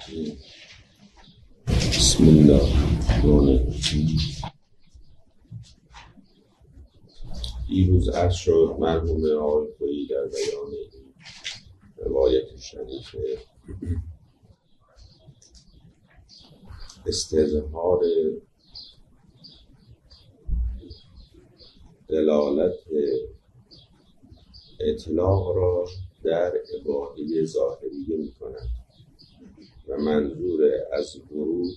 بسم الله الرحمن الرحیم. دیروز عرض شد مرحوم آقای خویی در بیان روایت شریف استظهار دلالت اطلاق را در اباحه ظاهریه می کنند و منظور از ورود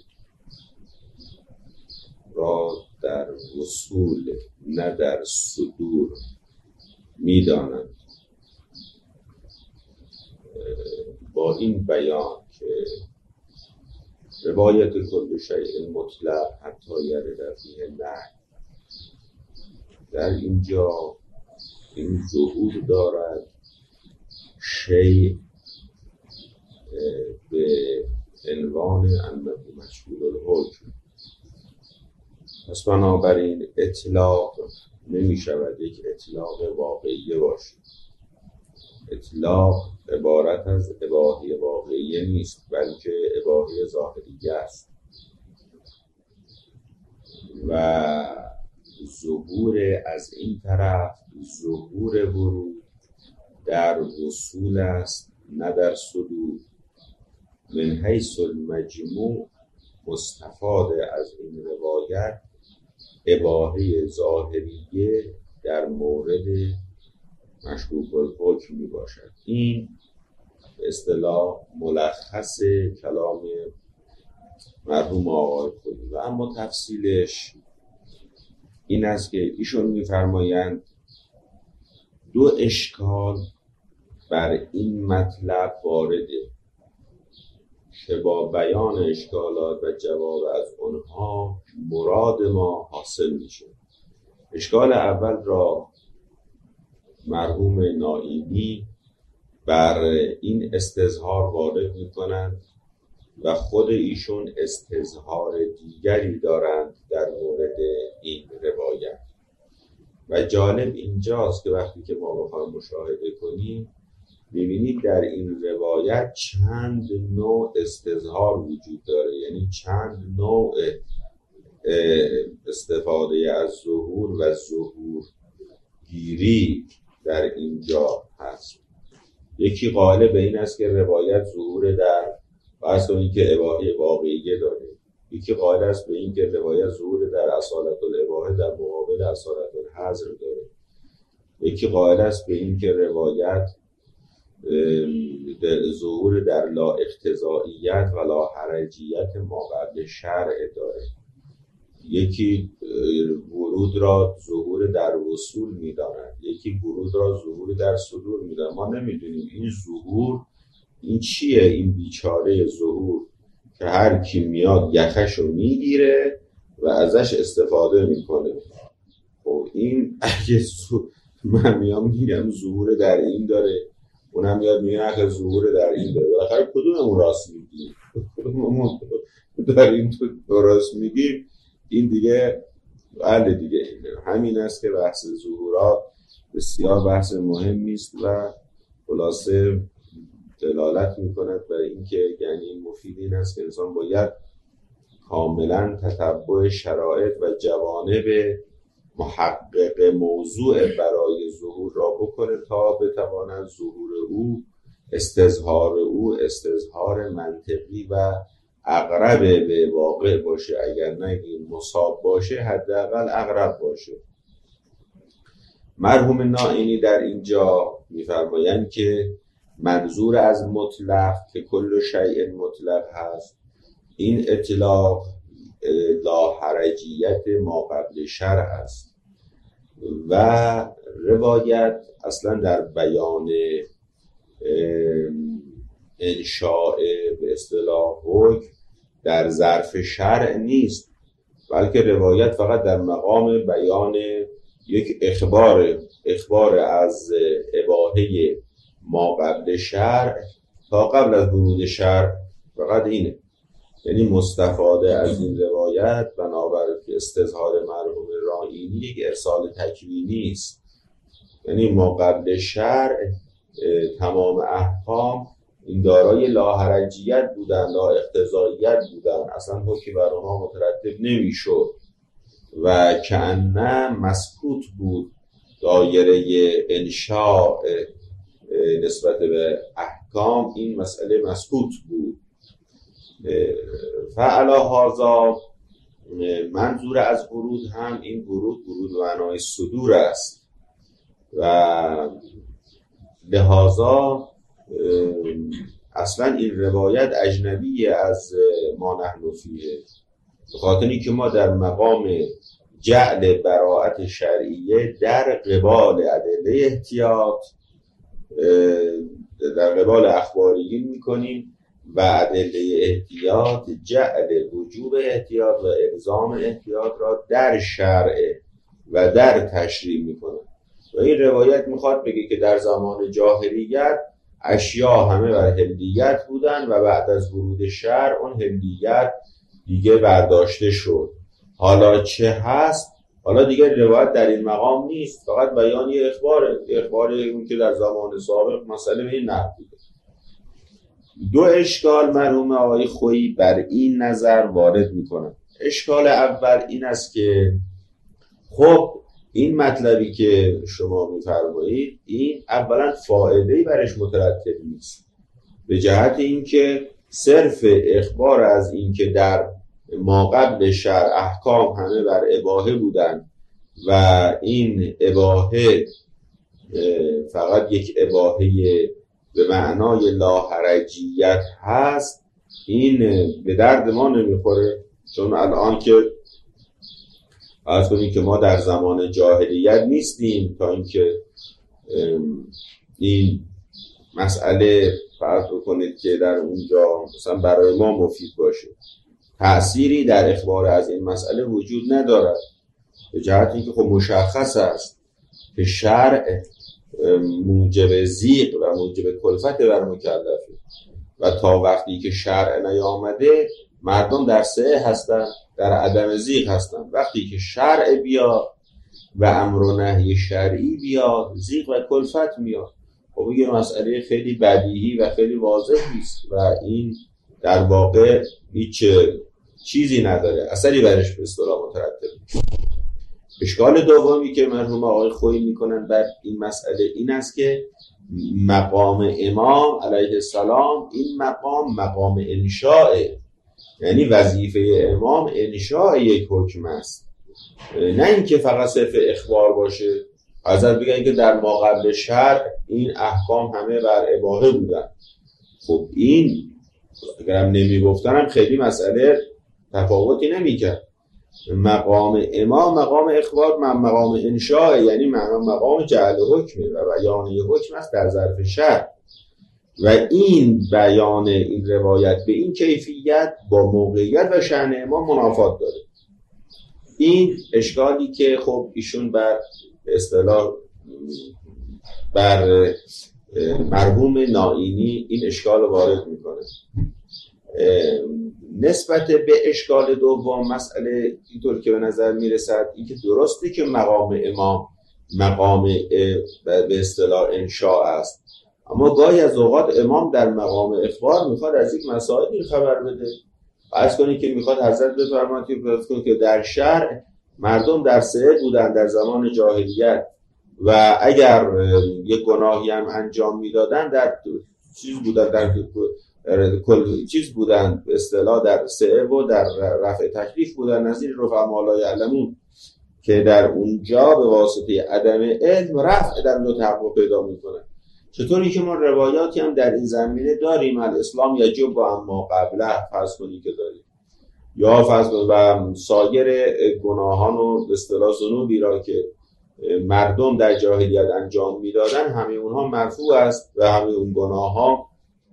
را در وصول نه در صدور می دانند. با این بیان که روایت کل شیء مطلق حتی یرد فیه نهی در اینجا این ظهور دارد شیء به عنوان انه مشمول الحکم. پس بنابراین اطلاق نمی شود یک اطلاق واقعی باشد. اطلاق عبارت از اباحه واقعی نیست بلکه اباحه ظاهریه است و ظهور از این طرف ظهور ورود در وصول است نه در صدور. من حیث المجموع مستفاد از این روایت اباحه ظاهریه در مورد مشکوک الحکم می باشد. این به اصطلاح ملخص کلام مرحوم آقای خویی و اما تفصیلش این است که ایشون می‌فرمایند دو اشکال بر این مطلب وارده که با بیان اشکالات و جواب از آنها مراد ما حاصل میشه. اشکال اول را مرحوم نائینی بر این استظهار وارد میکنند و خود ایشون استظهار دیگری دارند در مورد این روایت و جالب اینجاست که وقتی که ما بخوایم مشاهده کنیم ببینید در این روایت چند نوع استظهار وجود داره، یعنی چند نوع استفاده از ظهور و ظهور گیری در اینجا هست. یکی قائل به این است که روایت ظهور در فرض کنید که اباحه واقعیه داره، یکی قائل است به این که روایت ظهور در اصالت الاباحه در مقابل اصالت الحظر داره، یکی قائل است به این که روایت ظهور در لا اقتضائیت و لا حرجیت ما قبل شرع داره، یکی ورود را ظهور در وصول می‌داند، یکی ورود را ظهور در صدور می‌داند. ما نمی‌دونیم این ظهور این چیه، این بیچاره ظهور که هر کی میاد یخشو میگیره و ازش استفاده میکنه. خب این اگه من میگم ظهور در این داره، اونم میاد میگه اگه ظهور در این داره، بالاخره کدوممون راست میگیم؟ کدوممون در این تو راست میگیم؟ این دیگه حل دیگه همین است که بحث ظهورات بسیار بحث مهمی است و خلاصه دلالت میکند برای اینکه یعنی مفید این است که انسان باید کاملا تتبع شرایط و جوانب محقق موضوع برای ظهور را بکنه تا بتواند ظهور او استظهار منطقی و اقرب به واقع باشه، اگر نگیم مصاب باشه حداقل اقرب باشه. مرحوم نائینی در اینجا می‌فرمایند که منظور از مطلق که کل شیء مطلق هست این اطلاق لا حرجیت ما قبل شرع است و روایت اصلا در بیان انشاء به اصطلاح حکم در ظرف شرع نیست، بلکه روایت فقط در مقام بیان یک اخبار از اباحه ما قبل شرع تا قبل از ورود شرع، فقط اینه. یعنی مستفاده از این روایت بنابر استظهار مرحوم نائینی یک ارسال تکوینی است، یعنی ما قبل شرع تمام احکام این دارای لاحرجیت بودن، لا اقتضاییت بودن، اصلا حکمی بر آنها مترتب نمیشد و کأنه مسکوت بود دایره انشاء نسبت به احکام، این مسئله مسکوت بود. فعلا هذا منظور از ورود هم این ورود معنای صدور است و لحاظا اصلا این روایت اجنبی از ما نحن فیه، به خاطر اینکه ما در مقام جعل براءت شرعیه در قبال ادله احتیاط، در قبال اخباریین میکنیم و ادله احتیاط جعل وجوب احتیاط و الزام احتیاط را در شرع و در تشریع میکنه. و این روایت میخواد بگه که در زمان جاهلیت اشیا همه بر حلیت بودن و بعد از ورود شرع اون حلیت دیگه برداشته شد. حالا چه هست؟ حالا دیگه روایت در این مقام نیست، فقط بیان یه اخبار اون که در زمان سابق مسئله به این نحو بوده. دو اشکال مرحوم آقای خویی بر این نظر وارد میکنن. اشکال اول این است که خب این مطلبی که شما میفرمایید این اولا فائده‌ای برش مترتب نیست، به جهت اینکه صرف اخبار از این که در ما قبل شرع احکام همه بر اباحه بودن و این اباحه فقط یک اباحه به معنای لاحرجیت هست، این به درد ما نمیخوره. چون الان که فرض کنید که ما در زمان جاهلیت نیستیم تا اینکه این مسئله فرض کنید که در اونجا مثلا برای ما مفید باشه، تأثیری در اخبار از این مسئله وجود ندارد، به جهت اینکه خب مشخص است که شرع موجب ضیق و موجب کلفت بر مکلفه و تا وقتی که شرع نیامده مردم در سعه هستن، در عدم ضیق هستن. وقتی که شرع بیاد و امر و نهی شرعی بیاد ضیق و کلفت میاد. خب یه مسئله خیلی بدیهی و خیلی واضح است و این در واقع هیچ چیزی نداره، اثری برش به اصطلاح مترتب میشه. اشکال دومی که مرحوم آقای خویی میکنن بر این مسئله این است که مقام امام علیه السلام این مقام انشاء، یعنی وظیفه امام انشاء یک حکم است، نه اینکه فقط صرف اخبار باشه. حضرت بگن که در ما قبل شرع این احکام همه بر اباحه بودن. خب این اگرم نمیگفتن هم خیلی مسئله تفاوتی نمیکرد. مقام امام مقام اخبار، مقام انشاء، یعنی مقام جعل حکمه و بیان حکم است در ظرف شرع و این بیان این روایت به این کیفیت با موقعیت و شأن امام منافات داره. این اشکالی که خب ایشون بر اصطلاح بر مرحوم نائینی این اشکال وارد میکنه. نسبت به اشکال دوم مسئله اینطور که به نظر میرسد این که درسته که مقام امام مقام به اصطلاح انشاء است، اما گاهی از اوقات امام در مقام اخبار میخواد از یک مسائلی خبر بده. فرض کنید که میخواد حضرت بفرماید که در شرع مردم در سعه بودن در زمان جاهلیت و اگر یک گناهی هم انجام میدادن در چیز بودن، در کل چیز بودن به اصطلاح در سعه و در رفع تکلیف بودن، نظیر رفع ما لا یعلمون، که در اونجا به واسطه عدم علم رفع در اونجا تحقق پیدا میکنه. چطوری که ما روایاتی هم در این زمینه داریم، الاسلام یجب و اما قبله فرض کنید که داریم، یا فرض و سایر گناهان و به اصطلاح ذنوبی را که مردم در جاهلیت انجام میدادن همه اونها مرفوع است و همه اون گناه ها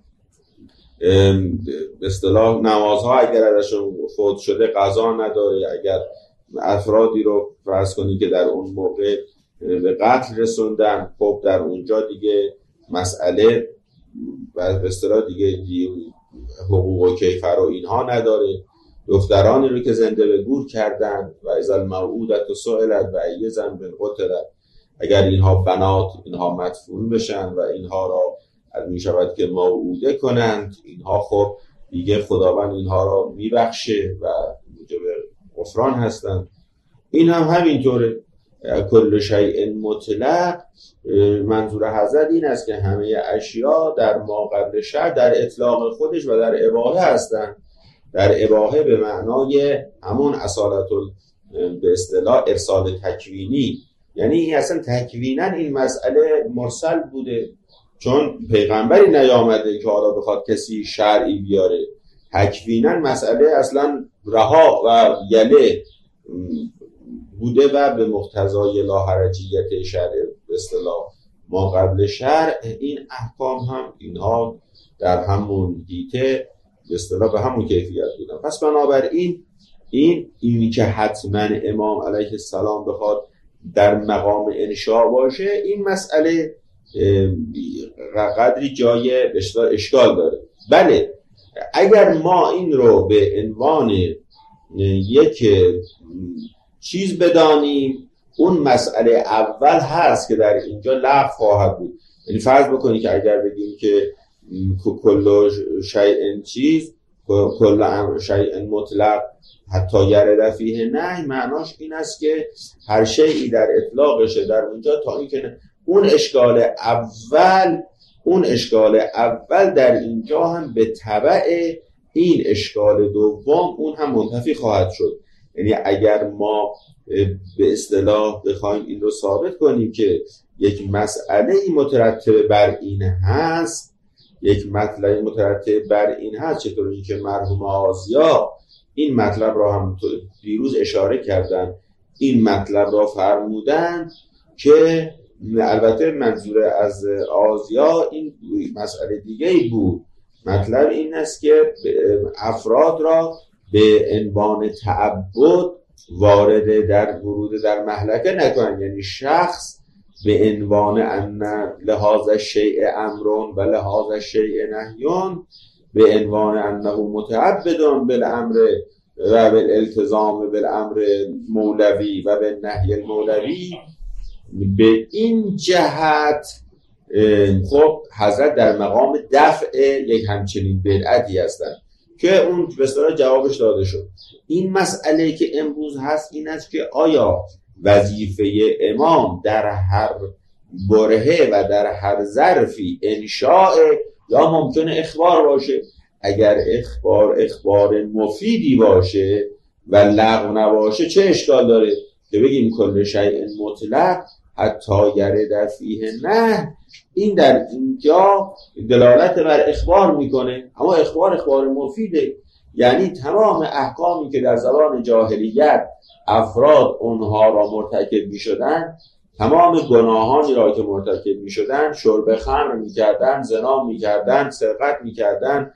به اصطلاح نمازها اگر ازشون فوت شده قضا نداره. اگر افرادی رو فرض کنید که در اون موقع به قتل رسوندن، خب در اونجا دیگه مسئله به اصطلاح دیگه حقوق و کیفر و اینها نداره. دخترانی رو که زنده به گور کردن و اذا الموعودة سئلت و ای ذنب قتلت، اگر اینها بنات اینها مدفون بشن و اینها را می شود که موعوده کنند، اینها خب دیگه خداوند اینها را میبخشه و موجب غفران هستند. این هم همینطوره. کل شیء مطلق، منظور حضرت این است که همه اشیا در ما قبل شرع در اطلاق خودش و در اباحه هستند. در اباحه به معنای همون اصالت به اصطلاح ارسال تکوینی، یعنی اصلا تکوینا این مسئله مرسل بوده، چون پیغمبری نیامده که حالا بخواد کسی شرعی بیاره. تکوینا مسئله اصلا رها و یله بوده و به مقتضای لاحرجیت شرع به اصطلاح ما قبل شرع این احکام هم اینها در همون دیته به اصطلاح به همون کیفیت بودن. پس بنابراین اینی که حتما امام علیه السلام بخواد در مقام انشاء باشه، این مسئله قدری جای اشکال داره. بله، اگر ما این رو به عنوان یک چیز بدانیم، اون مسئله اول هست که در اینجا لغو خواهد بود. یعنی فرض بکنید که اگر بگیم که کل شیء چیز، کل شیء مطلق حتی یرد فیه نهی، معناش این است که هر شیئی در اطلاقشه در اونجا تا اینکه اون اشکال اول در اینجا هم به تبع این اشکال دوم اون هم منتفی خواهد شد. یعنی اگر ما به اصطلاح بخوایم این رو ثابت کنیم که یک مسئله مترتب بر این هست، یک مطلب مترتب بر این هست، چطور این که مرحوم آزیا این مطلب را هم دیروز اشاره کردن، این مطلب را فرمودن که البته منظور از آزیا این مسئله دیگه ای بود. مطلب این است که افراد را به عنوان تعبد وارد در ورود در مهلکه نکنن، یعنی شخص به عنوان ان لحاظ شیء امرون و لحاظ شیء نهیون، به عنوان انه متعبدون بالامر و بالالتزام بالامر مولوی و بالنهی المولوی، به این جهت خب حضرت در مقام دفع یک همچنین بدعتی هستند که اون به اصطلاح جوابش داده شد. این مسئله که امروز هست این است که آیا وظیفه امام در هر برهه و در هر ظرفی انشاء یا ممکنه اخبار باشه؟ اگر اخبار مفیدی باشه و لغو نباشه چه اشکال داره که بگیم کل شیء مطلق حتی یرد فیه نه؟ این در اینجا دلالت بر اخبار میکنه، اما اخبار مفیده. یعنی تمام احکامی که در زمان جاهلیت افراد اونها را مرتکب میشدن، تمام گناهانی را که مرتکب میشدن، شرب خمر میکردن، زنا میکردن، سرقت میکردن،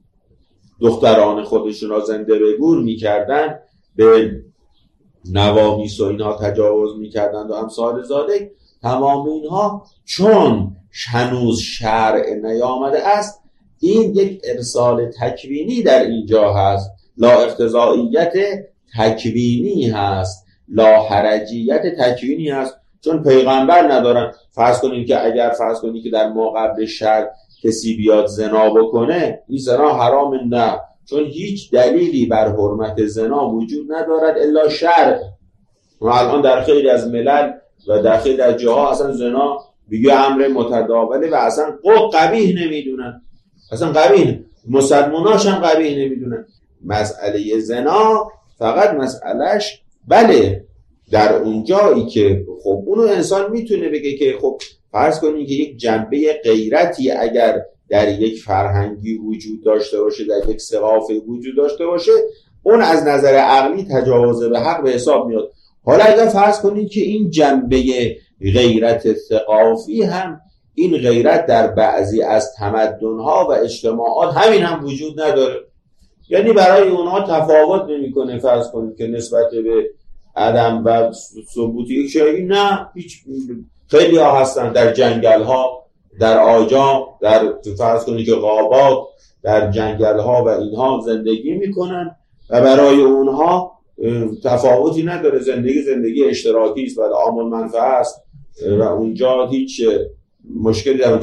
دختران خودشون را زنده به گور میکردن، به نوامیس و اینها تجاوز میکردند و امثال ذالک، تمام اینها چون هنوز شرع نیامده است، این یک ارسال تکوینی در اینجا هست، لا اقتضائیت تکوینی هست، لا حرجیت تکوینی هست، چون پیغمبر ندارن. فرض کنید که در ما قبل شرع کسی بیاد زنا بکنه، این زنا حرام نه، چون هیچ دلیلی بر حرمت زنا وجود ندارد الا شرع. و الان در خیلی از ملل و در خیلی از جاها اصلا زنا بگه امر متداوله و اصلا قبیح نمیدونن، اصلا قبیح، مسلماناش هم قبیح نمیدونن. مسئله زنا فقط مسئلهش بله در اون جایی که خب اونو انسان میتونه بگه که خب فرض کنید که یک جنبه غیرتی اگر در یک فرهنگی وجود داشته باشه، در یک ثقافتی وجود داشته باشه، اون از نظر عقلی تجاوز به حق به حساب میاد. حالا اگر فرض کنید که این جنبه غیرت ثقافی هم، این غیرت در بعضی از تمدن‌ها و اجتماعات همین هم وجود نداره، یعنی برای اونها تفاوت نمی‌کنه، فرض کنید که نسبت به عدم و ثبوت یک شیء، نه هیچ. خیلی ها هستن در جنگل‌ها، در آجام، در فرض کنید که غابات، در جنگل‌ها و اینها زندگی میکنن و برای اونها تفاوتی نداره، زندگی اشتراکی است و عام المنفعه است و اونجا هیچ مشکلی در اونجا.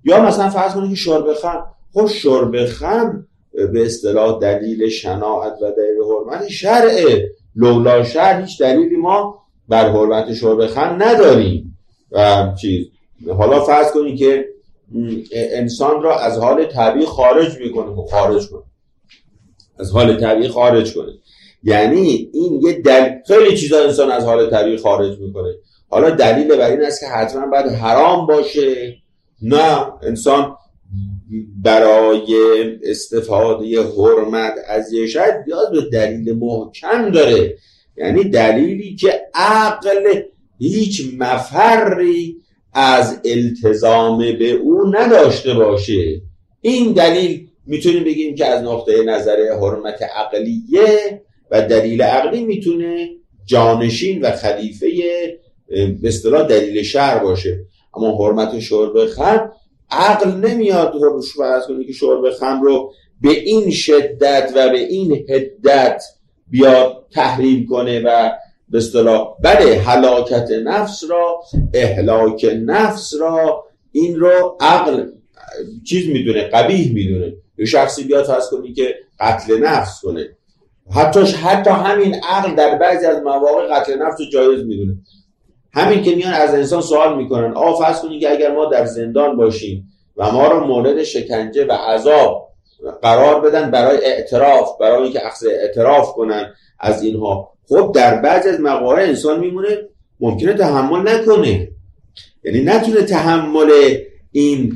یا مثلا فرض کنید که شرب خمر، خب شرب خمر به اصطلاح دلیل شناعت و دلیل حرمت شرعه، لولا شرع هیچ دلیلی ما بر حرمت شرب خمر نداریم. و چیز حالا فرض کنید که انسان را از حال طبیعی خارج میکنه، خارج کنه، از حال طبیعی خارج کنه، یعنی این یه خیلی چیزا انسان از حال طبیعی خارج میکنه. حالا دلیل بر این است که حتما باید حرام باشه؟ نه، انسان برای استفاده حرمت از یه شاید نیاز به دلیل محکم داره، یعنی دلیلی که عقل هیچ مفری از التزام به او نداشته باشه. این دلیل میتونیم بگیم که از نقطه نظر حرمت عقلیه و دلیل عقلی میتونه جانشین و خلیفه به اصطلاح دلیل شرع باشه. اما حرمت شرب خمر عقل نمیاد فرض کنه که شرب خمر رو به این شدت و به این حدت بیاد تحریم کنه و به اصطلاح بله هلاکت نفس را، اهلاک نفس را، این رو عقل چیز میدونه، قبیح میدونه. یه شخصی بیاد فرض کنی که قتل نفس کنه، حتی همین عقل در بعضی از مواقع قتل نفس رو جایز میدونه. همین که میان از انسان سوال میکنن فرض کنی که اگر ما در زندان باشیم و ما رو مورد شکنجه و عذاب قرار بدن برای اعتراف، برای اینکه اخذ اعتراف کنن از اینها، خب در بعضی از مواقع انسان میمونه ممکنه تحمل نکنه، یعنی نتونه تحمل این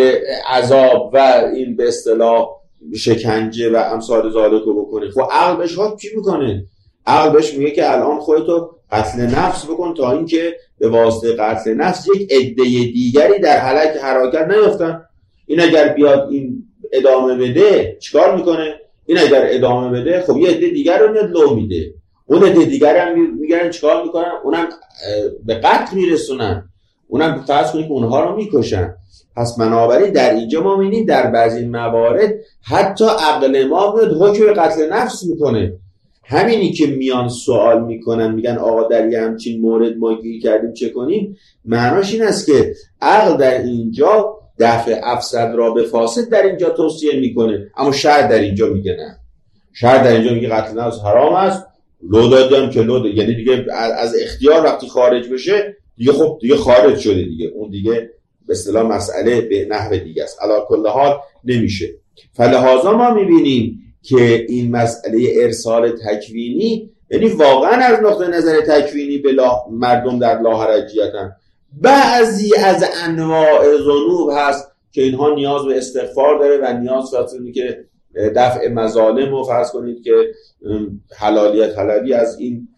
عذاب و این به اصطلاح شکنجه و امثال ذالک رو بکنه. خب عقل بهش چی میکنه؟ عقل بهش میگه که الان خودتو قتل نفس بکن تا اینکه به واسطه قتل نفس یک عده دیگری در حرکت نیفتن. این اگر بیاد این ادامه بده چیکار میکنه؟ این اگر ادامه بده خب یه عده دیگر رو میاد لو میده، اون عده دیگر هم میگن چیکار میکنن؟ اونم به قتل میرسونن، اونم فرض کنید که اونها رو میکشن. پس بنابراین در اینجا ما می‌بینیم در بعضی موارد حتی عقل ما میاد حکم به قتل نفس میکنه. همینی که میان سوال میکنن میگن آقا در یه همچین مورد ما گیر کردیم چه کنیم، معناش این است که عقل در اینجا دفع افسد را به فاسد در اینجا توصیه میکنه، اما شرع در اینجا میگه نه. شرع در اینجا میگه قتل نفس حرام است، لو دادم که لو یعنی دیگه از اختیار وقتی خارج بشه دیگه خب دیگه خارج شده دیگه، اون دیگه به اصطلاح مسئله به نحو دیگه است، علی کل حال نمیشه. فلهذا ما میبینیم که این مسئله ارسال تکوینی یعنی واقعا از نقطه نظر تکوینی به مردم در لاحرجیتن. بعضی از انواع ذنوب هست که اینها نیاز به استغفار داره و نیاز به که دفع مظالم و فرض کنید که حلالیت طلبی از این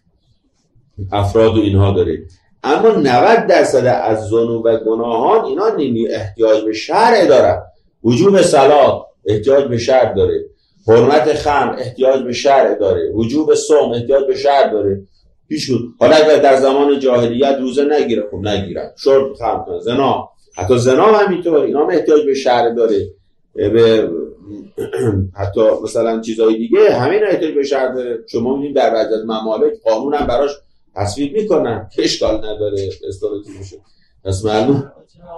افراد و اینها داره. اما 90% از ذنوب و گناهان اینا احتیاج به شرع داره. وجوب صلات احتیاج به شرع داره، حرمت خمر احتیاج به شرع داره، وجوب صوم احتیاج به شرع داره. پیش بود حالا اگر در زمان جاهلیت روزه نگیره خب نگیرن، شرب خمر کنه، زنا، حتی زنا هم همینطور، اینا هم احتیاج به شرع داره، به حتی مثلا چیزهای دیگه همین احتیاج به شرع داره. شما می‌بینید در بعضی از ممالک قانون هم براش تصویب میکنن که اشکال نداره استفاده میشه. پس معلوم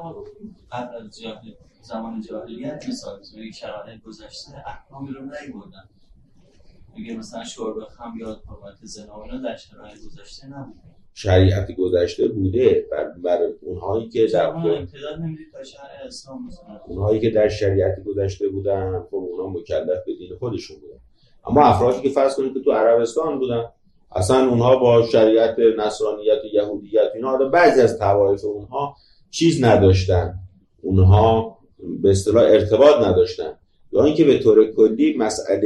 قبل از زمان جاهلیت مثلا توی شرایط گذشته احکامی رو نمی‌بردن. میگه مثلا شرب خمر یا حرمت زنا اینا در شرایط گذشته نبود. شریعت گذشته بوده بر اونهایی که در امتداد نمیدید تا شرع اسلام مثلا. اونهایی که در شریعت گذشته بودن خب اونا مکلف به دین خودشون بودن. اما افرادی که فرض کنید که تو عربستان بودن اصلا اونها با شریعت نصرانیت و یهودیت اینا بعضی از طوایف اونها چیز نداشتن، اونها به اصطلاح ارتباط نداشتن، یا اینکه به طور کلی مسئله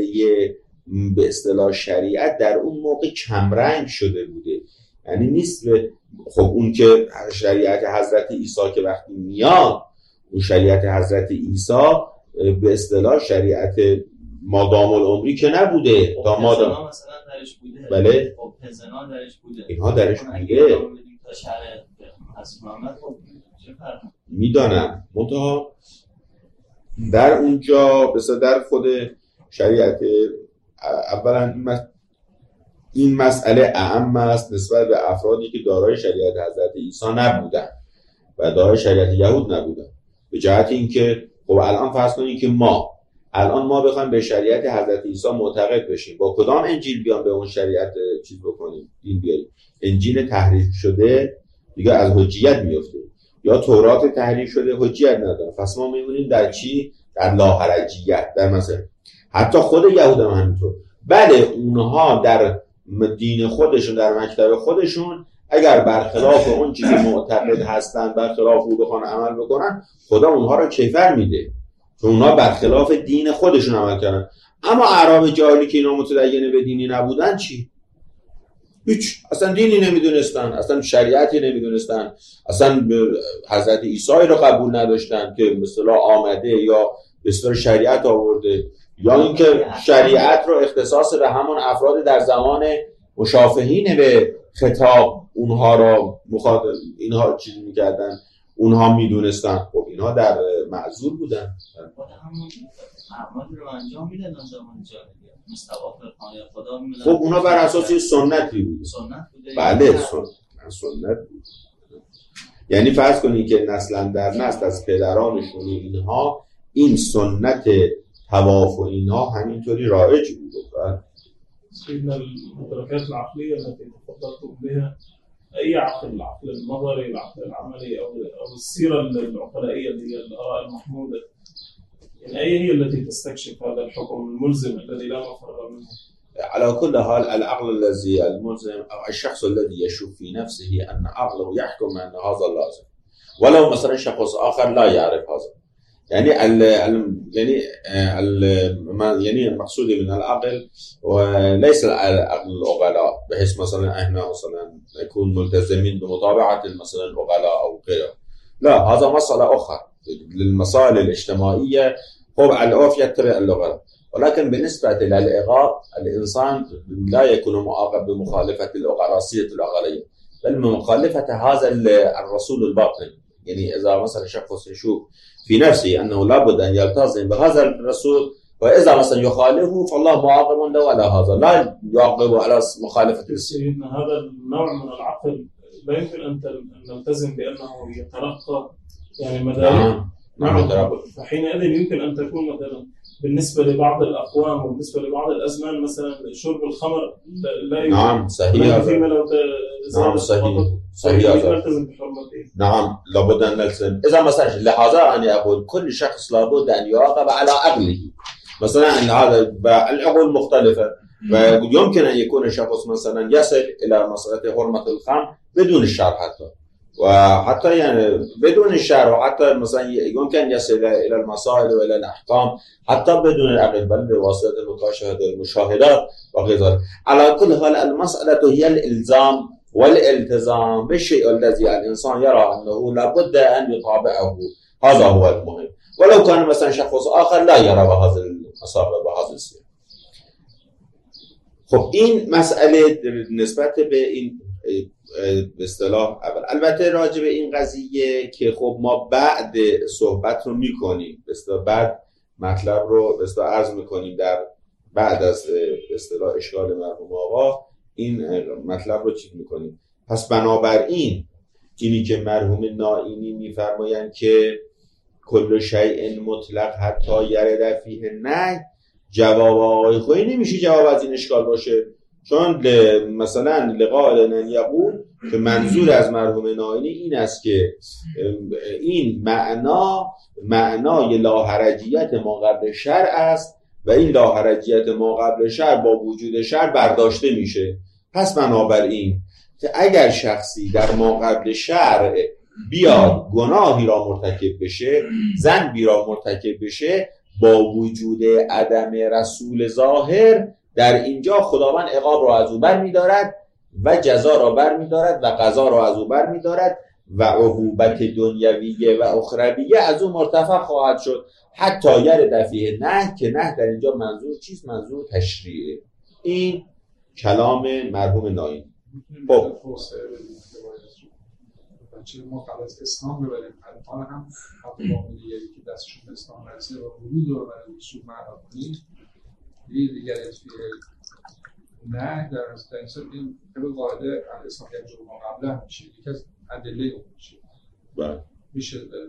به اصطلاح شریعت در اون موقع کمرنگ شده بوده. یعنی نیست خب اون که شریعت حضرت عیسی که وقتی میاد اون شریعت حضرت عیسی به اصطلاح شریعت مادام العمری که نبوده، تا مادام مثلا درش بوده، بله زنا درش بوده، اینها درش بوده میدانم. منتها در اونجا بسیار در خود شریعت اولا این مسئله اهم است نسبت به افرادی که دارای شریعت حضرت عیسی نبودن و دارای شریعت یهود نبودن. به جهت اینکه خب الان فرض کنید که ما بخوایم به شریعت حضرت عیسی معتقد بشیم، با کدام انجیل بیام به اون شریعت چیز بکنیم، دین بیاریم؟ انجیل تحریف شده دیگه از حجیت میفته، یا تورات تحریف شده حجیت نداره. پس ما میمونیم در چی؟ در لاحرجیت. در مثلا حتی خود یهود هم همینطور. بله اونها در دین خودشون، در مکتب خودشون، اگر برخلاف اون چیزی معتقد هستن، برخلاف او بخوان عمل بکنن، خدا اونها رو کیفر میده، چون اونها برخلاف دین خودشون عمل کردن. اما اعراب جاهلی که اینا متدین به دینی نبودن چی؟ هیچ، اصلا دینی نمیدونستن، اصلا شریعتی نمیدونستن، اصلا حضرت عیسی رو قبول نداشتن که مثلا آمده یا به اصطلاح شریعت آورده، یا اینکه شریعت رو اختصاص به همون افراد در زمان مشافهین به خطاب اونها رو اینها چیز میکردن، اونها میدونستن. خب اینها در معذور بودن، همون اعمال رو انجام میدن زمان جاهلیت، مستواف خدا میدن. خب اونها بر اساس سنتی بود. سنت بوده. بله سنت بود. یعنی فرض کنید که نسلا در نسل از پدرانشون اینها این سنت طواف و اینها همینطوری رایج بوده. سيدنا المدركات العقلية التي تفضلتم بها أي عقل، العقل النظري، العقل العملي، أو السيرة العقلائية اللي هي الآراء المحمودة، يعني أي هي التي تستكشف هذا الحكم الملزم الذي لا مفر منه؟ على كل حال العقل الذي الملزم أو الشخص الذي يشوف في نفسه أن عقله يحكم أن هذا لازم، ولو مثلا شخص آخر لا يعرف هذا. يعني المقصود من العقل وليس العقل العقلاء، بحيث مثلا احنا مثلا نكون ملتزمين بمتابعة مثلا العقلاء أو غيره. لا، هذا مسألة أخرى. للمسائل الاجتماعية هو العرف يتبع العقلاء، ولكن بالنسبة للعقاب الإنسان لا يكون معاقب بمخالفة العقلاء، سيرة العقلية، بل بمخالفة هذا الرسول الباطن. يعني إذا مثلا شخص يشوف في نفسه أنه لابد أن يلتزم بهذا الرسول، وإذا مثلا يخالفه فالله معاقب له على هذا، لا يعاقبه على مخالفة السنة. هذا النوع من العقل لا يمكن أن نلتزم بأنه يترقى يعني مدارك. نعم. فحينئذ يمكن أن تكون مثلا بالنسبة لبعض الأقوام وبالنسبة لبعض الأزمان مثلا شرب الخمر لا يمكن. نعم صحيح. نعم صحيح. نعم لابد أن نلتزم. إذا مثلا لهذا أن أقول كل شخص لابد أن يراقب على عقله، مثلا أن هذا العقول مختلفة، ويمكن أن يكون شخص مثلا يصل إلى مسألة حرمة الخمر بدون الشرع وحتى يعني بدون الشرع، وحتى مثلا يمكن يصل إلى المسائل وإلى الأحكام حتى بدون العقل، بل بواسطة المشاهدة المشاهدات وغيرها. على كل حال المسألة هي الإلزام والالتزام بالشيء الذي الإنسان يرى أنه لابد أن يطابقه، هذا هو المهم، ولو كان مثلا شخص آخر لا يرى بهذا المسافة بهذا السير. خب این مسئله نسبت به این به اصطلاح اول. البته راجع به این قضیه که خب ما بعد صحبت رو میکنیم، به اصطلاح بعد مطلب رو به اصطلاح عرض میکنیم در بعد از به اصطلاح اشکال مرحوم آقا این مطلب رو چیز میکنیم. پس بنابراین اینی که مرحوم نائینی میفرمایند که کل شیء مطلق حتی یرد فیه نهی، جواب آقای خویی نمیشه جواب از این اشکال باشه، چون مثلا لقائل ان یقول که منظور از مرحوم نائینی این است که این معنای لاحرجیت ما قبل شرع است و این لاحرجیت ما قبل شرع با وجود شرع برداشته میشه. پس بنابراین که اگر شخصی در ما قبل شرع بیاد گناهی را مرتکب بشه، ذنبی را مرتکب بشه، با وجود عدم رسول ظاهر در اینجا خداوند عقاب را از او بر می دارد و جزا را بر می دارد و قضا را از او بر می دارد و عقوبت دنیویه و اخرویه از او مرتفع خواهد شد، حتی یرد فیه نهی، که نه در اینجا منظور چیست؟ منظور تشریعه. این کلام مرحوم نائینی. خب ما قبل از اسلام ببریم الان هم حتی با دیگری که دستشون اسلام رسیده و ورود رو برای رسول معنا کنیم دیگر اتفیه نه در اصل این به قاعده الاسلام یک جرم قبله میشه، یکی از ادله اون میشه. بله میشه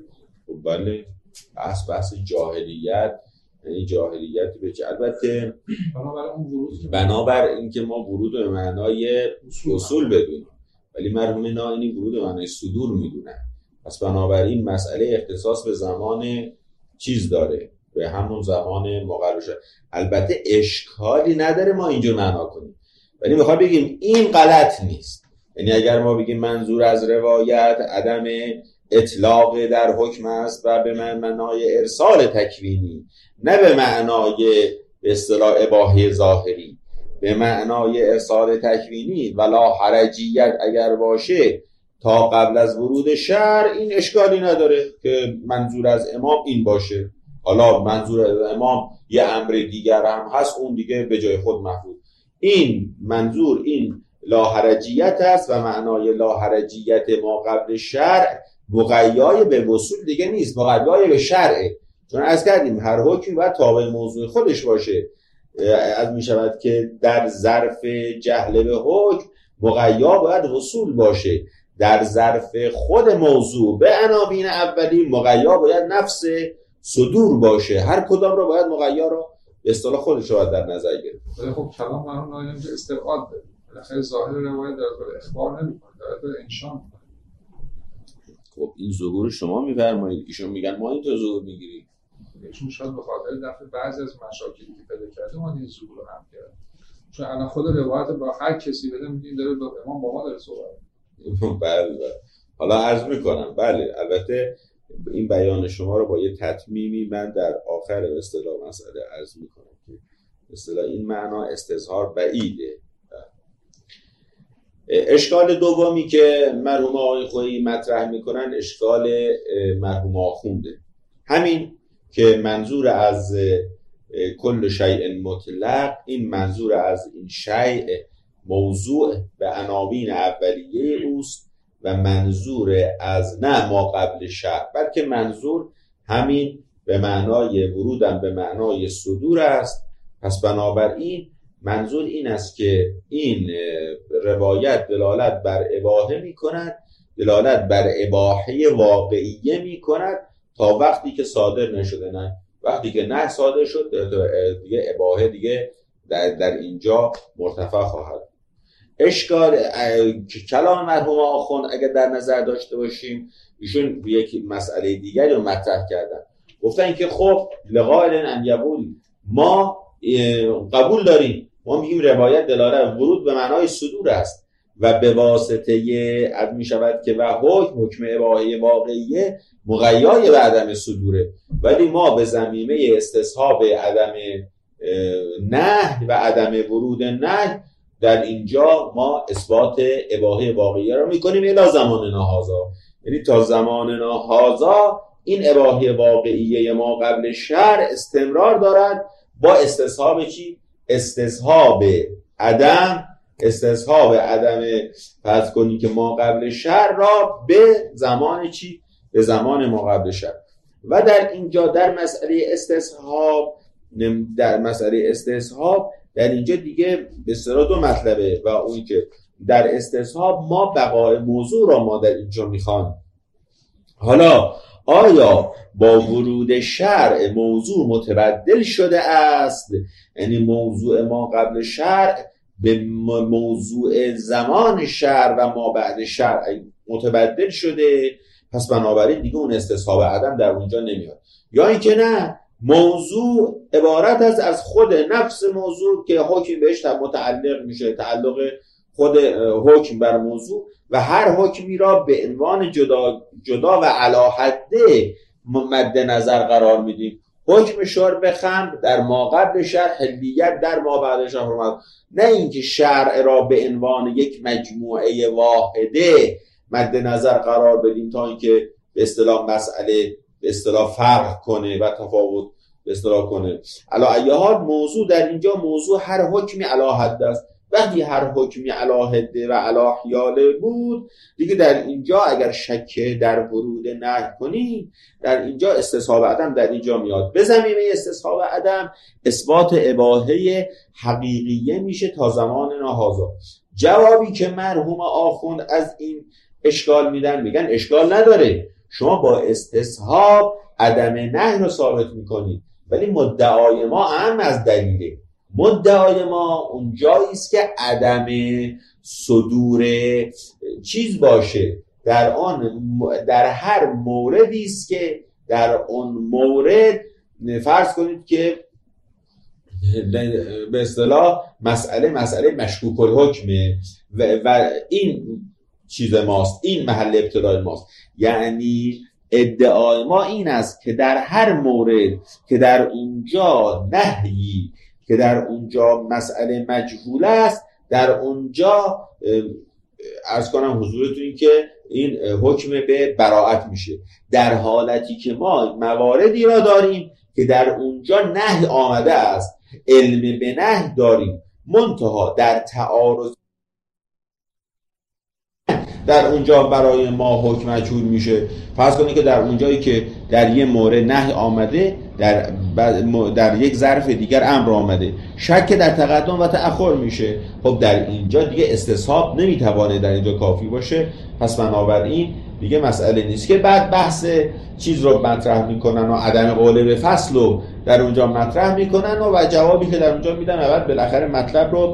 خب بله، بحث جاهلیت، یعنی جاهلیت به البته بنابر اینکه ما ورود به معنای اصول بدونیم، ولی مرحوم نائینی ورود به معنای صدور میدونن. پس بنابراین مسئله اختصاص به زمان چیز داره، به همون زمان مقرر شد. البته اشکالی نداره ما اینجور معنا کنیم، ولی میخوام بگیم این غلط نیست. یعنی اگر ما بگیم منظور از روایت عدم اطلاق در حکم است و به معنای ارسال تکوینی، نه به معنای به اصطلاح اباحه ظاهری، به معنای ارسال تکوینی ولا حرجیت اگر باشه تا قبل از ورود شرع، این اشکالی نداره که منظور از امام این باشه. حالا منظور از امام یه امر دیگر هم هست، اون دیگه به جای خود محفوظ. این منظور این لاحرجیت است و معنای لاحرجیت ما قبل شرع مقیای به وصول دیگه نیست، مقیای به شرعه. چون از کردیم هر حکمی باید تابع موضوع خودش باشه. از می شود که در ظرف جهل به حکم مقیا باید وصول باشه، در ظرف خود موضوع به عناوین اولی مقیا باید نفس صدور باشه. هر کدام رو باید مقیا رو به اصطلاح خودش رو در نظر گرفت. ولی خب کلام مرحوم نائینی که استبعاد داره، بالاخره ظاهر روایت داره اخبار نمی‌کنه، داره انشاء می‌کنه. خب این ظهور شما می‌فرمایید، ایشون میگن ما این تو ظهور می‌گیریم. ایشون شاید به خاطر دفع بعضی از مشاکلی که پیدا کرده ما این ظهور رو هم کرد. چون الان خود روایت با هر کسی بده میگین داره با امام با ما داره صحبت. بله. حالا عرض می‌کنم بله، البته این بیان شما رو با یه تتمیمی من در آخر اصطلاح مسئله عرض می‌کنم که اصطلاح این معنا استظهار بعیده. اشکال دومی که مرحوم آقای خویی مطرح میکنن اشکال مرحوم آخونده، همین که منظور از کل شیء مطلق، این منظور از این شیء موضوع به عناوین اولیه اوست و منظور از نه ما قبل شرع، بلکه منظور همین به معنای ورودم به معنای صدور است. پس بنابراین منظور این است که این روایت دلالت بر اباحه می کند، دلالت بر اباحه واقعیه می کند تا وقتی که صادر نشده. نه وقتی که نه صادر شد دیگه اباحه دیگه در اینجا مرتفع خواهد. اشکال کلام مرحوم آخوند اگر در نظر داشته باشیم، ایشون یک مسئله دیگری رو مطرح کردن، گفتن که خب لقائل ان یقول ما قبول داریم، ما میگیم روایت دلالت ورود به معنای صدور است و به واسطه از می شود که و حکم اباحه واقعیه مقیای به عدم صدوره، ولی ما به ضمیمه استصحاب عدم نهی و عدم ورود نهی در اینجا ما اثبات اباحه واقعیه رو میکنیم الی زمان هذا، یعنی تا زمان هذا این اباحه واقعیه ما قبل شرع استمرار دارد با استصحاب چی؟ استصحاب عدم فرض کنی که ما قبل شرع را به زمان چی؟ به زمان ما قبل شرع. و در اینجا در مسئله استصحاب در اینجا دیگه به اصطلاح دو مطلبه و اون که در استصحاب ما بقای موضوع را ما در اینجا میخوان. حالا آیا با ورود شرع موضوع متبدل شده است؟ یعنی موضوع ما قبل شرع به موضوع زمان شرع و ما بعد شرع متبدل شده، پس بنابراین دیگه اون استصحاب عدم در اونجا نمیاد. یا اینکه نه، موضوع عبارت است از خود نفس موضوع که حکم بهش متعلق میشه، تعلق خود حکم بر موضوع و هر حکمی را به عنوان جدا و علی حده مد نظر قرار میدیم. حکم شرب خمر در ما قبل شرع، حلیت در ما بعد شرع، نه اینکه شرع را به عنوان یک مجموعه واحده مد نظر قرار بدیم تا اینکه به اصطلاح مسئله به اصطلاح فرق کنه و تفاوت به اصطلاح کنه. علی ای حال موضوع در اینجا موضوع هر حکمی علی حد است. وقتی هر حکمی علی حده و علی حیاله بود دیگه در اینجا اگر شک در ورود نهی کنی، در اینجا استصحاب عدم در اینجا میاد. به ضمیمه استصحاب عدم اثبات اباحه حقیقیه میشه تا زمان هذا. جوابی که مرحوم آخوند از این اشکال میدن، میگن اشکال نداره، شما با استصحاب عدم نهی رو ثابت میکنید، ولی مدعای ما اهم از دلیله. مدعای ما اون جایی است که عدم صدور چیز باشه در هر موردی است که در اون مورد فرض کنید که به اصطلاح مسئله مشکوک الحکمه و این چیز ماست، این محل ابتدای ماست. یعنی ادعای ما این است که در هر مورد که در اونجا نهی، که در اونجا مسئله مجهول است، در اونجا عرض کنم حضورتون که این حکم به براءت میشه. در حالتی که ما مواردی را داریم که در اونجا نهی آمده است، علم به نهی داریم، منتها در تعارض در اونجا برای ما حکم مجهول میشه. فرض کنید که در اونجایی که در یه مورد نهی آمده، در یک ظرف دیگر امر آمده، شک در تقدم و تأخر میشه. خب در اینجا دیگه استصحاب نمیتوانه در اینجا کافی باشه. پس بنابراین دیگه مسئله نیست که بعد بحث چیز رو مطرح میکنن و عدم قوله به فصل رو در اونجا مطرح میکنن و جوابی که در اونجا میدن بعد بالاخره مطلب رو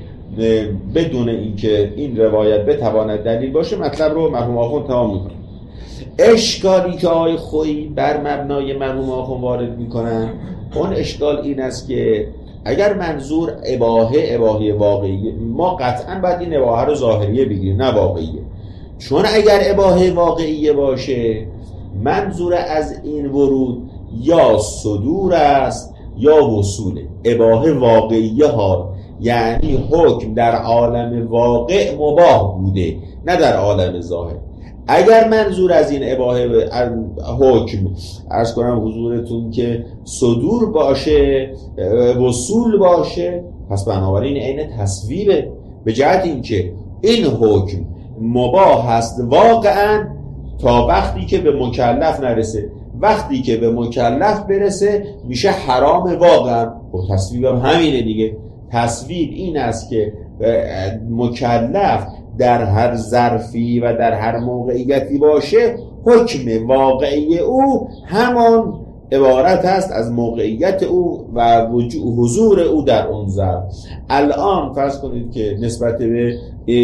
بدون اینکه این روایت بتواند دلیل باشه مطلب رو مرحوم آخوند تمام میکنن. اشکالی که آقای خویی بر مبنای مرحوم آخوند وارد میکنن، اون اشکال این است که اگر منظور اباحه واقعیه، ما قطعا باید این اباحه رو ظاهریه بگیریم نه واقعیه. چون اگر اباحه واقعیه باشه، منظور از این ورود یا صدور است یا وصوله. اباحه واقعیه ها یعنی حکم در عالم واقع مباح بوده، نه در عالم ظاهر. اگر منظور از این اباحه حکم عرض کنم حضورتون که صدور باشه، وصول باشه، پس بنابراین عین تصویبه، به جهت اینکه این حکم مباح هست واقعا تا وقتی که به مکلف نرسه. وقتی که به مکلف برسه میشه حرام واقعا. خب تصویب هم همینه دیگه. تصویب این است که مکلف در هر ظرفی و در هر موقعیتی باشه، حکم واقعی او همان عبارت است از موقعیت او و حضور او در اون ظرف. الان فرض کنید که نسبت به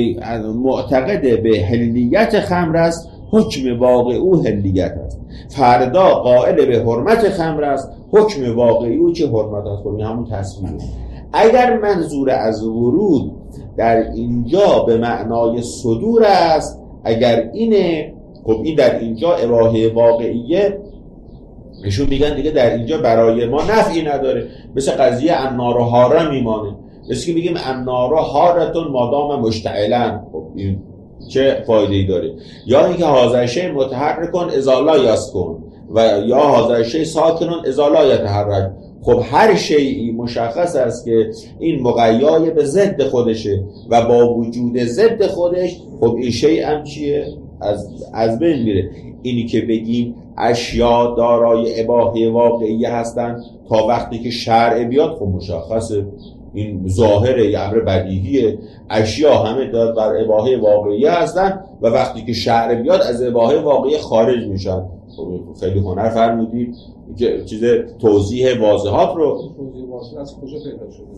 معتقد به حلیت خمر است، حکم واقع او حلیت است. فردا قائل به حرمت خمر است، حکم واقعی او چه حرمت است؟ خب همون تصویب. اگر منظور از ورود در اینجا به معنای صدور است، اگر اینه، خب این در اینجا اباحه واقعیه، ایشون میگن دیگه در اینجا برای ما نفعی نداره. مثل قضیه النار حاره میمانه، مثل که میگیم النار حارتون مادام مشتعلن. خب این چه فایده‌ای داره؟ یا اینکه هذا شیء متحرکون اذا لا یسکن و یا هذا شیء ساکنون اذا لا یتحرک. خب هر شیئی مشخص است که این مقیای به ضد خودشه و با وجود ضد خودش خب این شیء هم چیه؟ از بین میره. اینی که بگیم اشیا دارای اباحه واقعی هستن تا وقتی که شرع بیاد، خب مشخصه، این ظاهره، امر بدیهیه، اشیا همه در اباحه واقعی هستن و وقتی که شرع بیاد از اباحه واقعی خارج میشن. خب خیلی هنر فرمودید که چیز توضیح واضحات رو. توضیح واضح از کجا پیدا شده؟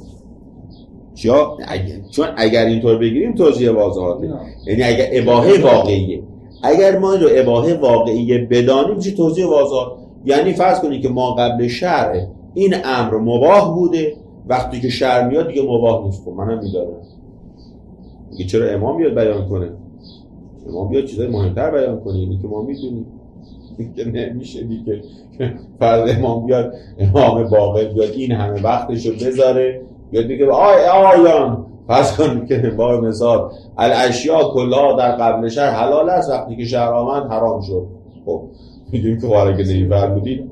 چون اگر اینطور بگیریم توضیح واضحاته، یعنی اگر اباحه واقعیه، اگر ما این رو اباحه واقعیه بدانیم چه توضیح واضحات. یعنی فرض کنید که ما قبل شرع این امر مباح بوده، وقتی که شرع میاد دیگه مباح نیست. خب منم میدارم دیگه، چرا امام بیاد بیان کنه؟ امام بیاد چیزای مهمتر بیان کنه، اینی که ما میدونیم که نمیشه دیگه. فرض امام بیاد، امام باقر بیاد این همه وقتشو بذاره بیاد بگه آیان فرض کنید که با مثال الاشیا کلها در قبل شرع حلال است، وقتی که شرع آمد حرام شد. خب میدونیم که وارد نهی فرمودید.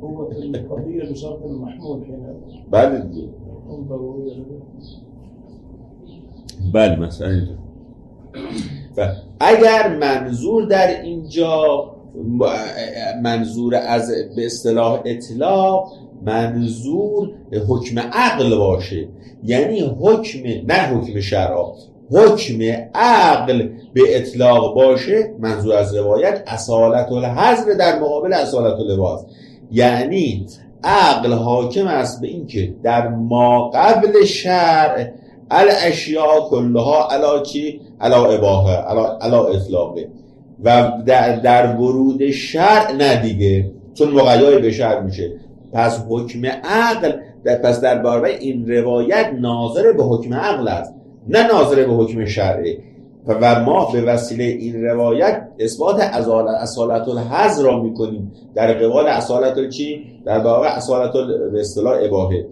بله دیگه، بله مثلا اینطور. اگر منظور در اینجا منظور از به اصطلاح اطلاق منظور حکم عقل باشه، یعنی حکم نه حکم شرع، حکم عقل به اطلاق باشه، منظور از روایت اصالت الحظر در مقابل اصالت الاباحه، یعنی عقل حاکم است به این که در ما قبل شرع الاشیاء کلها علی چی؟ علی اباحه، علی اطلاقه، و در ورود شرع نه دیگه، چون مقیای به شرع میشه. پس حکم عقل پس در باره این روایت ناظر به حکم عقل است، نه ناظر به حکم شرعه. و ما به وسیله این روایت اثبات اصالت الحظر را میکنیم در قبال اصالت چی؟ در واقع اصالت به اصطلاح اباحه.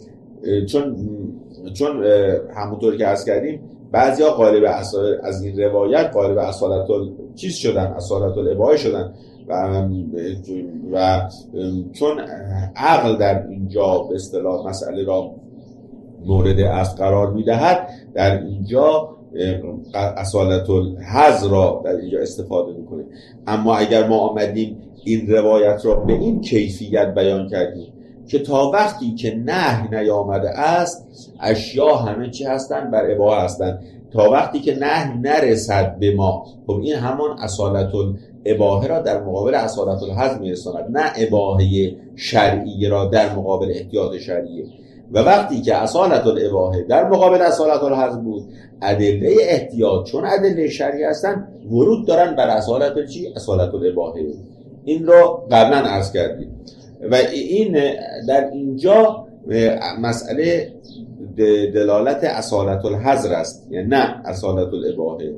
چون همونطور که عرض کردیم بعضیا غالب از این روایت غالب اصالت چیز شدن، اصالت الاباحه شدن و چون عقل در اینجا به اصطلاح مسئله را مورد اصل قرار میدهد، در اینجا اصالت الحظر را در اینجا استفاده میکنه. اما اگر ما آمدیم این روایت را به این کیفیت بیان کردیم که تا وقتی که نهی نیامده است اشیا همه چی هستند بر اباحه هستند، تا وقتی که نهی نرسد به ما، خب این همان اصالت الاباحه را در مقابل اصالت الحظر میرساند، نه اباحه شرعی را در مقابل احتیاط شرعی. و وقتی که اصالت الاباحه در مقابل اصالت الحظر بود، ادله احتیاط چون ادله شرعی هستن ورود دارن بر اصالت چی؟ اصالت الاباحه. این رو قبلا عرض کردیم و این در اینجا مسئله دلالت اصالت الحظر است، یعنی نه اصالت الاباحه.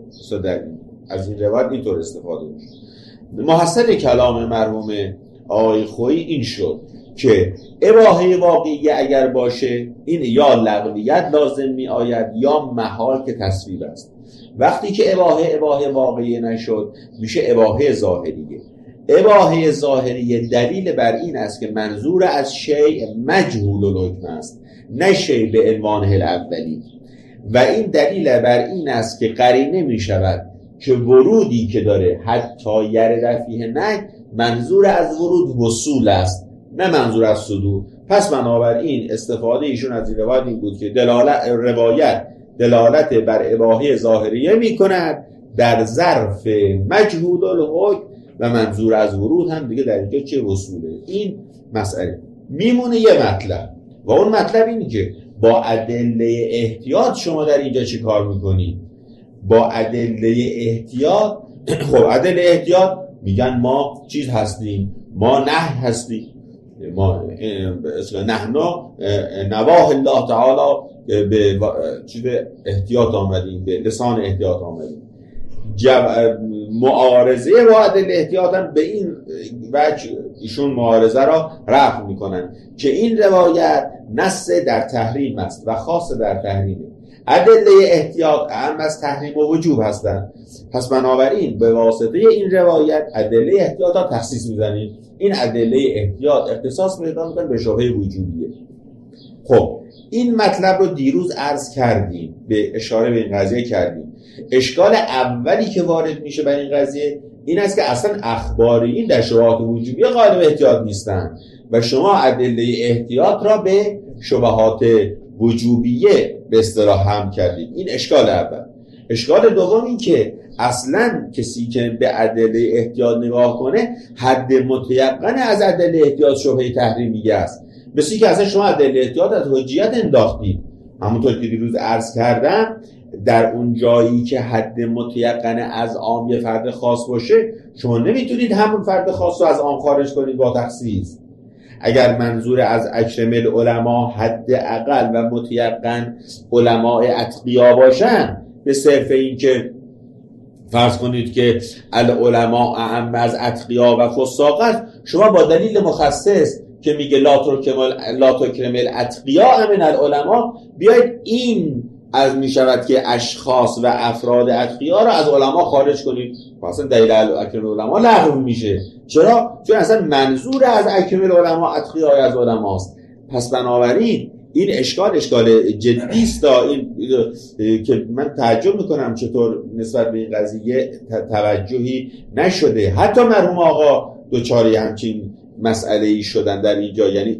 از این روایت اینطور استفاده میشه. محصل کلام مرحوم آقای خویی این شد که اباحه واقعی اگر باشه این یا لغویت لازم می آید یا محال که تصویب است. وقتی که اباحه واقعی نشد میشه اباحه ظاهریه. اباحه ظاهریه دلیل بر این است که منظور از شیء مجهول الحکم است، نه شیء به عنوانه الاولی، و این دلیل بر این است که قرینه می شود که ورودی که داره حتی یرد فیه نه منظور از ورود وصول است، نه منظور از صدور. پس بنابراین استفاده ایشون از این روایت این بود که روایت دلالت بر اباحه ظاهریه می کند در ظرف مجهول الحکم و منظور از ورود هم دیگه در اینجا چه وصوله. این مسئله میمونه یه مطلب و اون مطلب اینه که با ادله احتیاط شما در اینجا چی کار میکنید؟ با ادله احتیاط خب ادله احتیاط میگن ما چیز هستیم، ما نهی هستیم، ما نحنا نواه الله تعالی به چیز احتیاط آمدیم، به لسان احتیاط آمدیم. معارضه با ادله احتیاط هم به این وجه ایشون معارضه را رفع میکنن که این روایت نص در تحریم است و خاص در تحریمه. ادله احتیاط اهم از تحریم و وجوب هستند. پس بنابراین به واسطه این روایت ادله احتیاط را تخصیص میزنیم. این ادله احتیاط اختصاص پیدا میکنه به شبهه وجوبیه. خب این مطلب رو دیروز عرض کردیم، به اشاره به این قضیه کردیم. اشکال اولی که وارد میشه بر این قضیه این است که اصلا اخباریین در شبهات وجوبیه قائل احتیاط نیستن و شما ادله احتیاط را به شبهات وجوبیه به اصطلاح هم کردید. این اشکال اول. اشکال دوم این که اصلا کسی که به ادله احتیاط نگاه کنه حد متیقن از ادله احتیاط شبهه تحریمیه است. مثل که اصلا شما ادله احتیاط از حجیت انداختید. همونطور که دیروز عرض کردم در اون جایی که حد متیقن از عام یه فرد خاص باشه شما نمیتونید همون فرد خاص رو از عام خارج کنید با تخصیص. اگر منظور از اکرم العلماء حد اقل و متیقن علماء اتقیا باشن، به صرف این که فرض کنید که العلماء اعم از اتقیا و فساق است، شما با دلیل مخصص که میگه لا تکرم الاتقیا من العلماء بیاید این از میشود که اشخاص و افراد اتقیا را از علما خارج کنید. اصلا دلیل اکرم العلماء لغو میشه. چرا؟ چون اصلا منظور از اکرم العلماء اتقیا از علماست. پس بنابراین این اشکال جدی است. این که من تعجب میکنم چطور نسبت به این قضیه توجهی نشده. حتی مرحوم آقا دوچاری همچین مسئله ای شدن در اینجا، یعنی این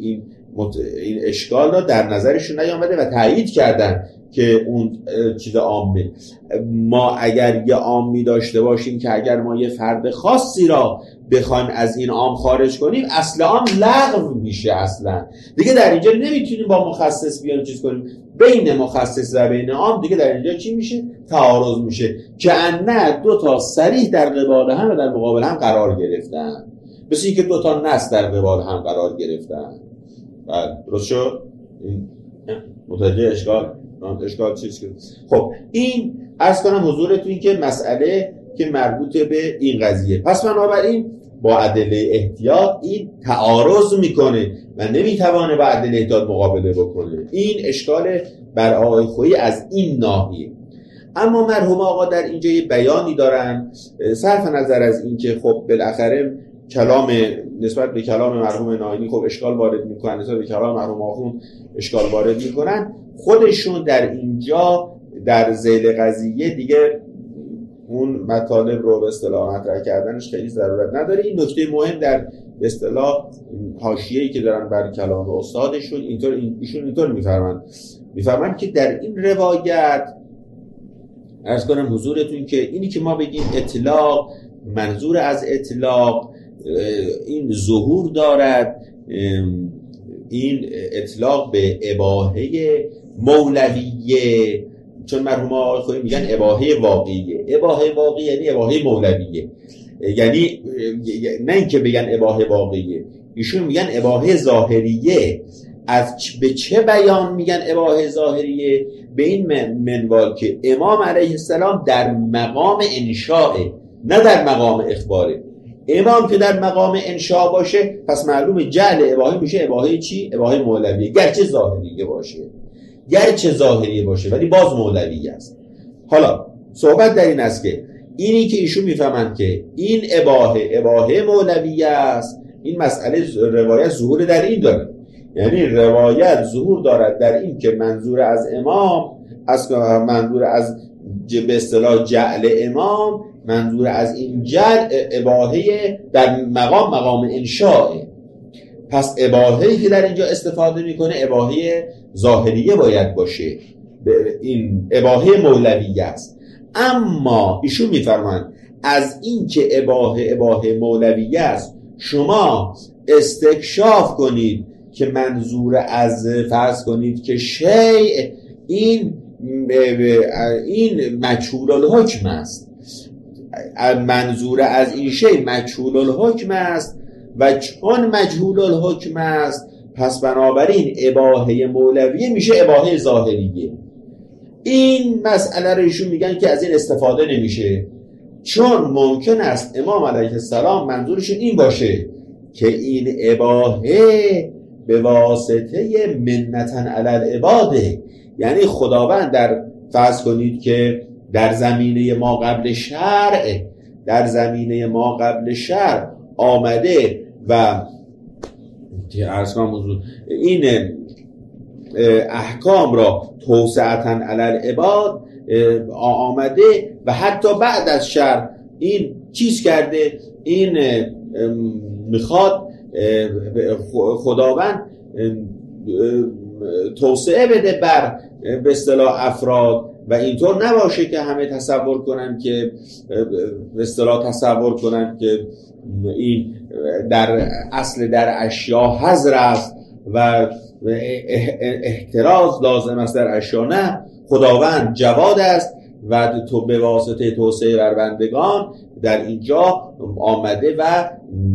این اشکال را در نظرشون نیامده و تایید کردن که اون چیز عامه. ما اگر یه عامی داشته باشیم که اگر ما یه فرد خاصی را بخوایم از این عام خارج کنیم، اصل عام لغو میشه. اصلا دیگه در اینجا نمیتونیم با مخصص بیان چیز کنیم. بین مخصص و بین عام دیگه در اینجا چی میشه؟ تعارض میشه که نه دو تا صریح در قبال هم و در مقابل هم قرار گرفتن، مثل اینکه دو تا نص در قبال هم قرار گرفتن. درست شد؟ متوجه اشکال چیز کنیم. خب این عرض کنم حضورتون که مسئله که مربوط به این قضیه. پس بنابراین با ادله احتیاط این تعارض میکنه و نمیتوانه با ادله احتیاط مقابله بکنه. این اشکال بر آقای خویی از این ناحیه. اما مرحوم آقا در اینجا یه بیانی دارن، صرف نظر از این که خب بالاخره کلام نسبت به کلام مرحوم ناینی خب اشکال وارد میکنن، نسبت به کلام مرحوم آخوند اشکال وارد میکنن، خودشون در اینجا در ذیل قضیه دیگه اون مطالب رو به اصطلاح مطرح کردنش خیلی ضرورت نداره. این نکته مهم در به اصطلاح حاشیه‌ای که دارن بر کلام استادشون ایشون اینطور میفرمایند که در این روایت عرض کنم حضورتون که اینی که ما بگیم اطلاق، منظور از اطلاق این ظهور دارد، این اطلاق به اباحه مولویه، چون مرحوم آقای خویی میگن اباحه واقعیه. اباحه واقعی یعنی اباحه مولویه، یعنی نه اینکه بگن اباحه واقعیه، ایشون میگن اباحه ظاهریه. از به چه بیان میگن اباحه ظاهریه؟ به این منوال که امام علیه السلام در مقام انشاء، نه در مقام اخباره. امام که در مقام انشاء باشه پس معلوم جعل اباحه میشه اباحه چی؟ اباحه مولویه، گرچه ظاهریه باشه ولی باز مولویه است. حالا صحبت در این است که اینی که ایشون میفهمند که این اباحه مولویه است، این مسئله روایت ظهور در این داره، یعنی روایت ظهور دارد در این که منظور از امام، منظور از به اصطلاح جعل امام، منظور از این جعل اباحه در مقام انشاء. پس اباحه‌ای که در اینجا استفاده میکنه اباحه ظاهریه باید باشه، این اباحه مولویه است. اما ایشون میفرمایند از این که اباحه مولویه است شما استکشاف کنید که منظور از فرض کنید که شیء این مجهول الحکم است، منظور از این شیء مجهول الحکم است و چون مجهول الحکم است پس بنابراین اباحه مولویه میشه اباحه ظاهریه. این مسئله رو ایشون میگن که از این استفاده نمیشه، چون ممکن است امام علیه السلام منظورشون این باشه که این اباحه به واسطه منتن علی العباده، یعنی خداوند در فرض کنید که در زمینه ما قبل شرع آمده و این احکام را توسعةً علی العباد آمده و حتی بعد از شرع این چیز کرده، این میخواد خداوند توسعه بده بر به اصطلاح افراد و اینطور نباشه که همه تصور کنن که این در اصل در اشیاء حظر است و احتراز لازم است در اشیاء. نه، خداوند جواد است و تو به واسطه توسعه بر بندگان در اینجا آمده و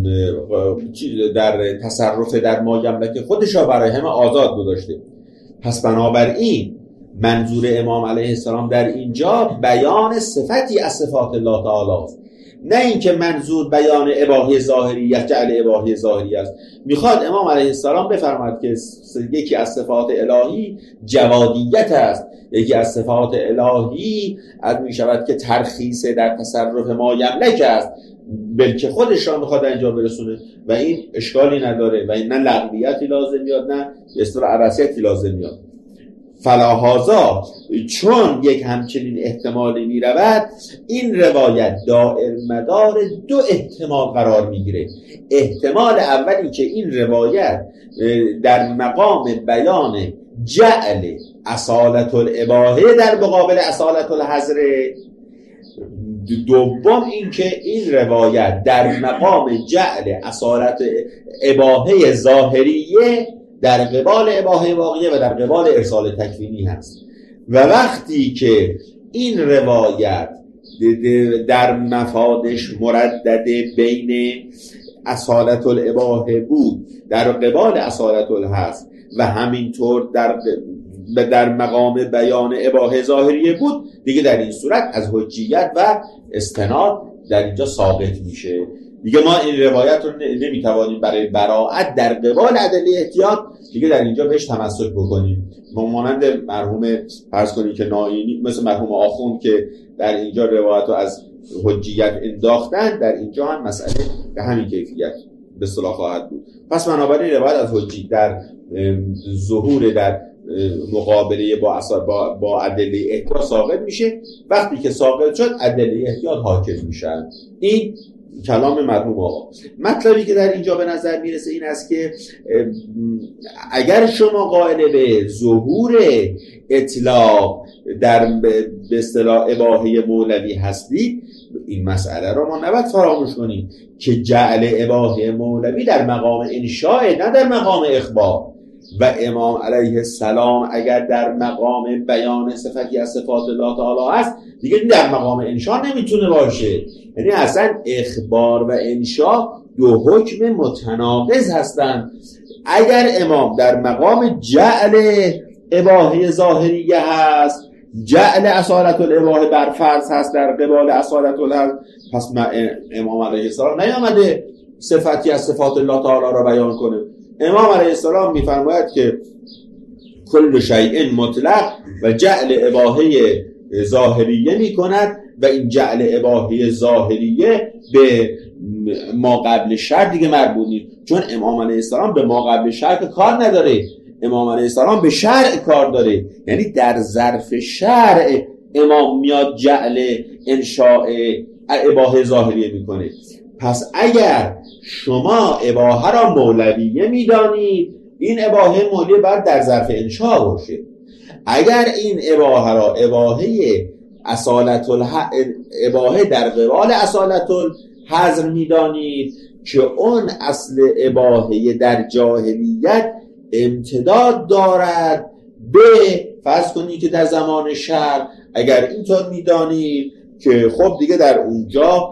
در تصرف در مایملک خودش را برای همه آزاد گذاشته. پس بنابراین منظور امام علیه السلام در اینجا بیان صفتی از صفات الله تعالی است، نه اینکه منظور بیان اباحه ظاهریه، جعل اباحه ظاهریه است. میخواد امام علیه السلام بفرماید که یکی از صفات الهی جوادیت است، یکی از صفات الهی از میشود که ترخیص در تصرف ما یملک است، بلکه خودش را میخواد اینجا برسونه و این اشکالی نداره و این نه لغویتی لازم میاد نه به اصطلاح عبثیتی لازم میاد. فلاحازا چون یک همچنین احتمالی می رود، این روایت دائر مدار دو احتمال قرار می گیره. احتمال اولی که این روایت در مقام بیان جعل اصالت الاباحه در مقابل اصالت الحظر. دوم این که این روایت در مقام جعل اصالت اباحه ظاهریه در قبال اباحه واقعیه و در قبال ارسال تکوینی هست. و وقتی که این روایت در مفادش مردد بین اصالت الاباحه بود در قبال اصالت الحظر و همینطور در مقام بیان اباحه ظاهریه بود، دیگه در این صورت از حجیت و استناد در اینجا ثابت میشه. دیگه ما این روایت رو نمیتوانیم برای براءت در قبال ادله احتیاط دیگه در اینجا بهش تمسک بکنیم. مانند مرحوم فرض کنید که نائینی، مثل مرحوم آخوند که در اینجا روایت رو از حجیت انداختن، در اینجا هم مسئله به همین کیفیت به اصطلاح خواهد بود. پس بنابراین روایت از حجی در ظهور در مقابله با ادله احتیاط ساقط میشه. وقتی که ساقط شد ادله احتیاط حاکم میشن. این کلام مرحوم آقا. مطلبی که در اینجا به نظر میرسه این است که اگر شما قائل به ظهور اطلاق در به اصطلاح اباحه مولوی هستید، این مسئله رو ما نباید فراموش کنیم که جعل اباحه مولوی در مقام انشاء، نه در مقام اخبار. و امام علیه السلام اگر در مقام بیان صفتی از صفات الله تعالی هست، دیگه در مقام انشاء نمیتونه باشه. یعنی اصلا اخبار و انشاء دو حکم متناقض هستند. اگر امام در مقام جعل اباحه ظاهریه هست، جعل اصالت الاباحه بر فرض هست در قبال اصالت الحظر، پس امام علیه السلام نیامده صفتی از صفات الله تعالی را بیان کنه. امام علیه السلام میفرماید که کل شیء مطلق و جعل اباحه ظاهریه میکند و این جعل اباحه ظاهریه به ما قبل شرع دیگه مربوط نیست، چون امام علیه السلام به ما قبل شرع کار نداره، امام علیه السلام به شرع کار داره. یعنی در ظرف شرع امام میاد جعل انشاء اباحه ظاهریه میکنه. پس اگر شما اباحه را مولویه میدانید، این اباحه مولویه باید در ظرف انشاء باشه. اگر این اباحه را اباحه در قبال اصالت الحظر میدانید که اون اصل اباحه در جاهلیت امتداد دارد به فرض کنید که در زمان شرع، اگر اینطور میدانید که خب دیگه در اونجا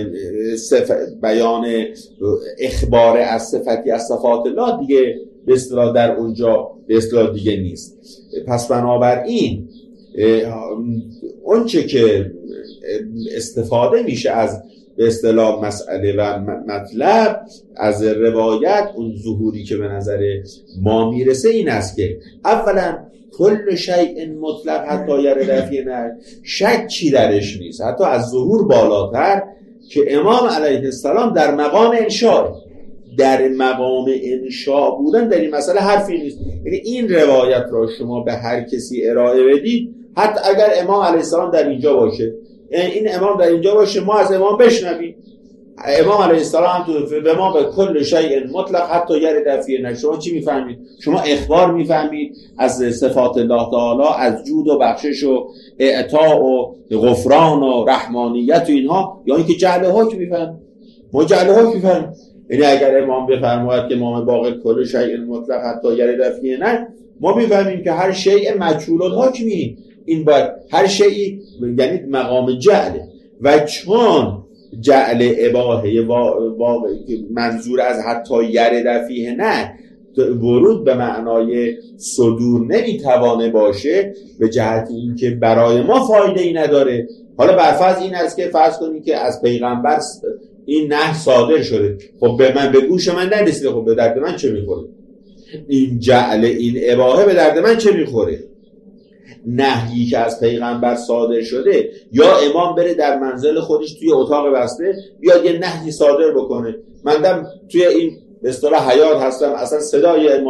بیان اخبار از صفتی از صفات الله دیگه به اصطلاح در اونجا به اصطلاح دیگه نیست. پس بنابراین اون چه که استفاده میشه از به اصطلاح مسئله و مطلب از روایت، اون ظهوری که به نظر ما میرسه این است که اولا کل شیء مطلق حتی یرد فی نهی، شکی درش نیست، حتی از ظهور بالاتر، که امام علیه السلام در مقام انشاء، در مقام انشاء بودن در این مسئله حرفی نیست. یعنی این روایت را شما به هر کسی ارائه بدید، حتی اگر امام علیه السلام در اینجا باشه، این امام در اینجا باشه، ما از امام بشنویم. امام علیه السلام تو به ما به کل شیء مطلق حتی یرد فی نهی. شما چی میفهمید؟ شما اخبار میفهمید از صفات الله تعالی، از جود و بخشش و اعطاء و غفران و رحمانیت و اینها، یا اینکه جعل حکم میفهمید؟ ما جعل حکم میفهمید. یعنی اگر امام بفرماید که امام باقی کل شیء مطلق حتی یرد فی نهی، ما میفهمیم که هر شیء مجهول الحکمی، این باید هر شیء یعنی مقام جعل. و چون جعل اباحه منظور از حتی یرد فیه نه ورود به معنای صدور نمیتوانه باشه، به جهت اینکه برای ما فایده ای نداره. حالا برفرض این است که فرض کنید که از پیغمبر این نهی صادر شده، خب به من به گوش من نرسیده، خب به درد من چه میخوره؟ این جعل این اباحه به درد من چه میخوره؟ نهیی که از پیغمبر صادر شده، یا امام بره در منزل خودش توی اتاق بسته بیاد یه نهی صادر بکنه، من توی این به اصطلاح حیات هستم، اصلا صدای امام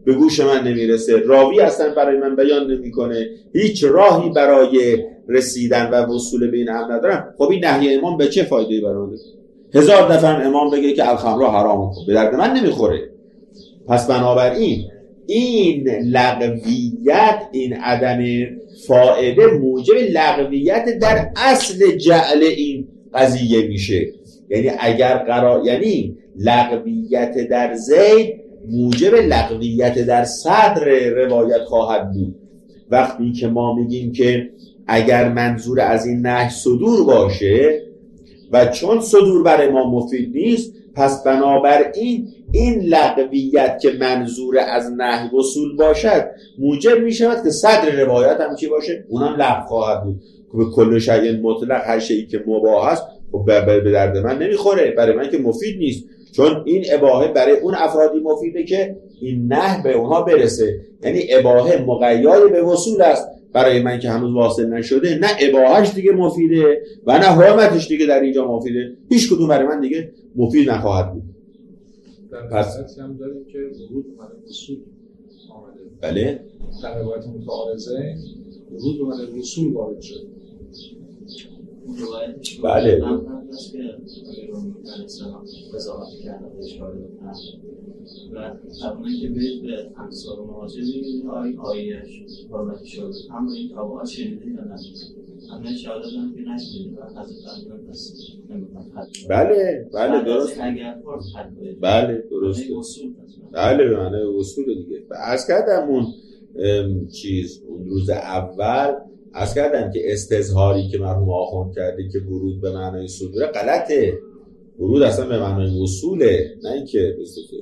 به گوش من نمیرسه، راوی اصلا برای من بیان نمیکنه، هیچ راهی برای رسیدن و وصول به این امر ندارم، خب این نهی امام به چه فایده‌ای برام داره؟ 1000 دفعه امام بگه که الخمر حرام، به درد من نمیخوره. پس بنابراین این لغویت، این عدم فائده موجب لغویت در اصل جعل این قضیه میشه. یعنی اگر یعنی لغویت در زید موجب لغویت در صدر روایت خواهد بود. وقتی که ما میگیم که اگر منظور از این نهی صدور باشه و چون صدور برای ما مفید نیست، پس بنابراین این لغویت که منظور از نهی وصول باشد موجب میشود که صدر روایت هم چی باشه؟ اونم لغو خواهد بود. به کل شیء مطلق، هر شیئی که مباح است به درد من نمیخوره، برای من که مفید نیست، چون این اباحه برای اون افرادی مفیده که این نهی به اونها برسه. یعنی اباحه مقیدی به وصول است، برای من که هنوز واصل نشده نه اباحهش دیگه مفیده و نه حرمتش دیگه در اینجا مفیده، هیچ کدوم برای من دیگه مفید نخواهد بود. پس هم داریم که ورود اومده وصول آمده. بله در روایت متعارضه ورود اومده وصول وارد شده. بله و قبلا که به امثال مواجه می‌بینید آیه‌اش حرمتی شده، اما این تابعات شنیده یا نه؟ همه شهادت هم که نشنیده و حضرت علیه پس نمی‌کنم. بله درست. بله درست. بله به معنی اصول دیگه. عرض کردم اون اون روز اول عرض کردم که استظهاری که مرحوم آخوند کرده که ورود به معنای صدوره غلطه. ورود اصلا به معنای وصوله، نه اینکه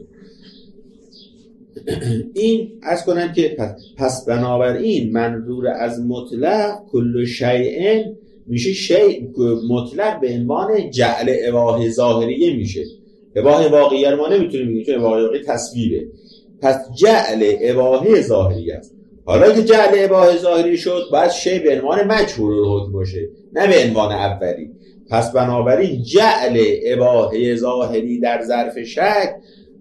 این عرض کنم که پس بنابراین منظور از مطلق کل شیء میشه شیء مطلق به عنوان جعل اباحه ظاهریه میشه. اباحه واقعیه ما نمیتونیم بگیم چون اباحه واقعی تصویره، پس جعل اباحه ظاهریه است. حالا که جعل اباحه ظاهری شد باید شیء به عنوان مجهول الحکم باشه نه به عنوان اولی. پس بنابراین جعل اباحه ظاهری در ظرف شک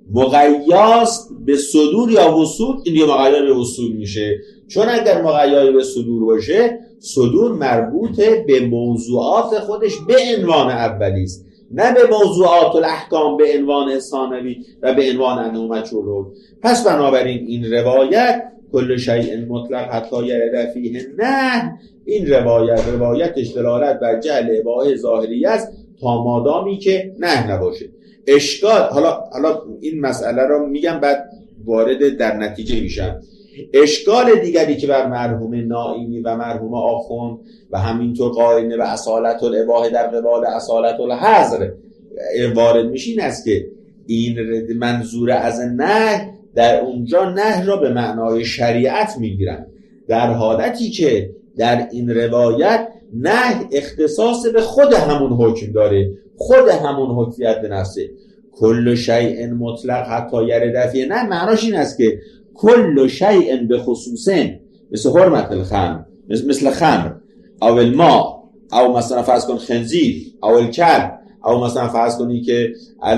مقیاس به صدور یا وصول، این دیگه مقید به وصول میشه، چون اگر مقید به صدور باشه صدور مربوط به موضوعات خودش به عنوان اولی است، نه به موضوعات الاحکام به عنوان ثانوی و به عنوان انه مجهول. پس بنابراین این روایت کل شیء مطلق حتی یرد فیه نه، این روایتش دلالت بر جعل اباحه ظاهری است تا مادامی که نه نباشه. اشکال حالا این مسئله رو میگم بعد وارد در نتیجه میشم. اشکال دیگری که بر مرحوم نائینی و مرحوم آخوند و همینطور قائلین و اصالت الاباحه در قبال اصالت الحظر وارد میشه این است که این منظور از نهی در اونجا نهی را به معنای شریعت میگیرن، در حالتی که در این روایت نهی اختصاص به خود همون حکم داره، خود همون حکمیت به نفسه. کل شیء مطلق حتی یرد فیه نه معناش این است که کل شیء به خصوصه مثل حرمت الخمر، مثل خمر او الماء او مثلا فرض کن خنزیر او الکلب او مثلا فرض کنی که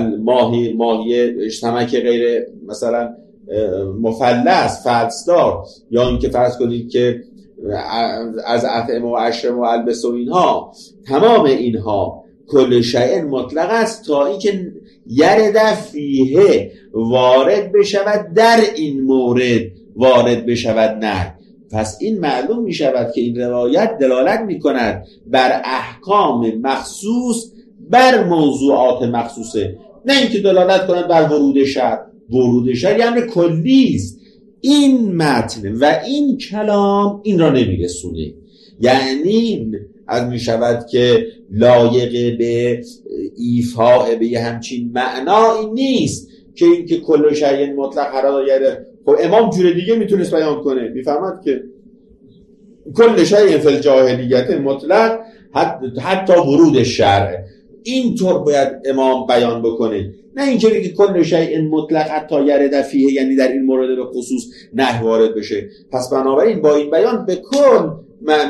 ماهی سمک غیر مثلا مفلس فلسدار، یا اینکه فرض کنید که از اطعمه و اشرب و البس و اینها، تمام اینها کل شیء مطلق است تا اینکه یرد فیه وارد بشود در این مورد وارد بشود نه. پس این معلوم می شود که این روایت دلالت می کند بر احکام مخصوص بر موضوعات مخصوصه، نه اینکه دلالت کند بر ورود شرع. ورود شرع یعنی کلی است. این متن و این کلام این را نمیرسونه، یعنی از می شود که لایق به ایفاء به همچین معنایی نیست که اینکه کل شیء مطلق حرام یعنی. خب امام جور دیگه میتونست بیان کنه، میفهمد که کل شیء فی الجاهلیت مطلق حتی ورود شرع، اینطور باید امام بیان بکنه، نه اینکه بگه کل شیء مطلق حتی یرد فیه یعنی در این مورد به خصوص نهی وارد بشه. پس بنابراین با این بیان به کل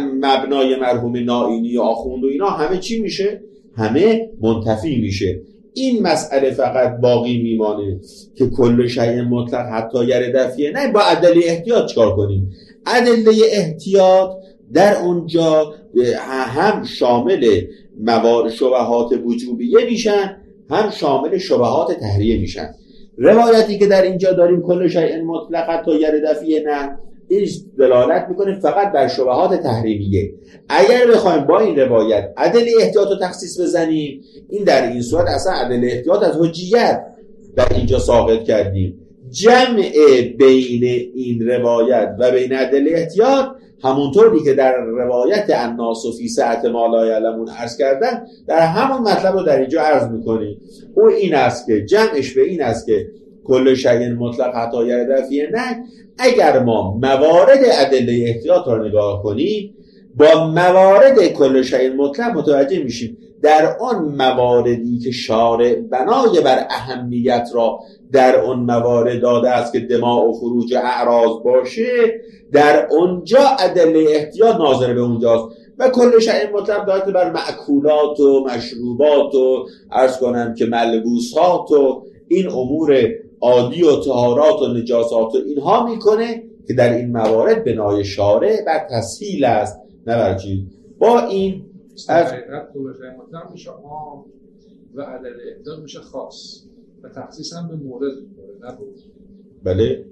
مبنای مرحوم نائینی و آخوند و اینا همه چی میشه؟ همه منتفی میشه. این مسئله فقط باقی میمانه که کل شیء مطلق حتی ردفیه. نه، با ادله احتیاط چکار کنیم؟ ادله احتیاط در اونجا هم شامل شبهات وجوبیه میشن، هم شامل شبهات تحریه میشن. روایتی که در اینجا داریم کل شیء مطلق حتی ردفیه، نه، این دلالت میکنه فقط بر شبهات تحریمیه. اگر بخوایم با این روایت ادله احتیاط رو تخصیص بزنیم، این در این صورت اصلا ادله احتیاط از حجیت در اینجا ساقط کردیم. جمع بین این روایت و بین ادله احتیاط همونطوری که در روایت الناس فی سعة ما لا یعلمون عرض کردن، در همون مطلب رو در اینجا عرض میکنیم. او این است که جمعش به این است که کل شیء مطلق حتی ردفیه. نه، اگر ما موارد ادله احتیاط را نگاه کنیم، با موارد کل شیء مطلق متوجه میشیم در آن مواردی که شارع بنای بر اهمیت را در آن موارد داده است که دماء و فروج اعراض باشه، در اونجا ادله احتیاط ناظر به اونجاست و کل شیء مطلق داده بر مأکولات و مشروبات و عرض کنم که ملبوسات و این امور عادی و طهارات و نجاسات و اینها میکنه که در این موارد بنای شارع بر تسهیل است، نه بر چیز. با این از کل شیء مطلق میشه عام و ادله احتیاط میشه خاص و تخصیص هم به مورد نبود. بله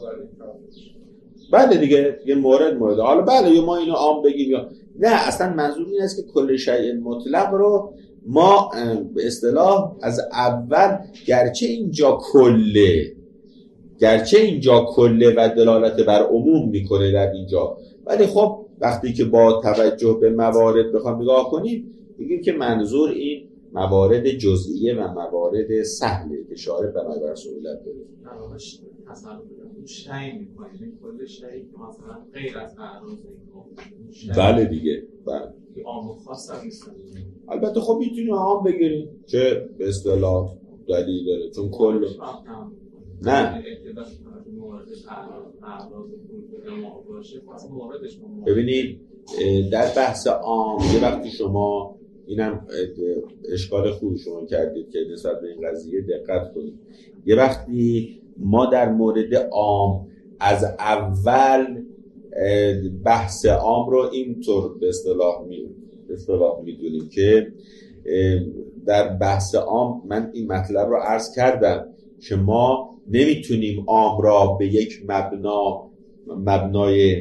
بله دیگه، یه مورد حالا بله یا ما اینو عام بگیم یا نه. اصلا منظور این است که کل شیء مطلق رو ما به اصطلاح از اول گرچه اینجا کله و دلالت بر عموم میکنه در اینجا، ولی خب وقتی که با توجه به موارد بخوام نگاه کنیم بگیم که منظور این موارد جزئیه و موارد سهله که شارع بنای بر سهولت داره. اصلا شیء میکنیم کل شیء که مثلا غیر از اعراض بله دیگه، بله عام و خاص هم نیست. البته خب میتونیم عام بگیریم که به اصطلاح دلیل داره، چون کل نه ببینید در بحث عام یه وقتی شما اینم اشکال خوب شما کردید که نسبت به این قضیه دقت کنید. یه وقتی ما در مورد عام از اول بحث عام رو اینطور به اصطلاح میدونیم که در بحث عام من این مطلب رو عرض کردم که ما نمیتونیم عام را به یک مبنای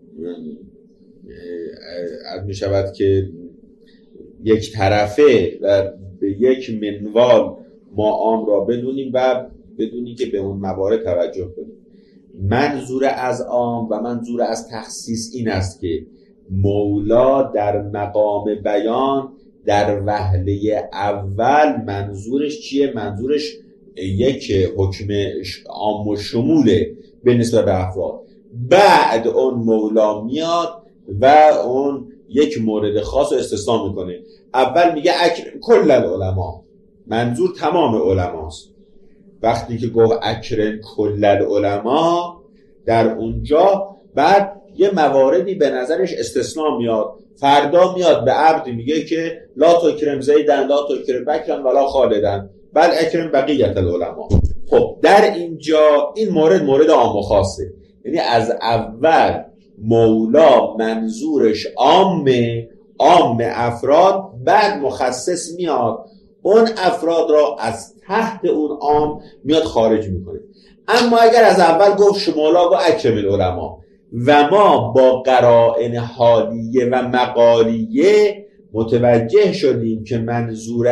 می شود که یک طرفه و به یک منوال ما عام را بدونیم و بدونی که به اون موارد توجه کنیم. منظور از عام و منظور از تخصیص این است که مولا در مقام بیان در وهله اول منظورش چیه؟ منظورش یک حکم عام و شموله به نسبت به افراد. بعد اون مولا میاد و اون یک مورد خاص رو استثنا میکنه. اول میگه اکرم کل العلماء، منظور تمام علماست. وقتی که گفت اکرم کل العلماء در اونجا بعد یه مواردی به نظرش استثنا میاد. فردا میاد به عبد میگه که لا تکرم زیدن لا تکرم بکرن ولا خالدن بل اکرم بقیت العلماء. خب در اینجا این مورد عام و خاصه، یعنی از اول مولا منظورش عام افراد، بعد مخصص میاد اون افراد را از تحت اون عام میاد خارج میکنه. اما اگر از اول گفت مولا گفت اکرم العلماء و ما با قرائن حالیه و مقالیه متوجه شدیم که منظور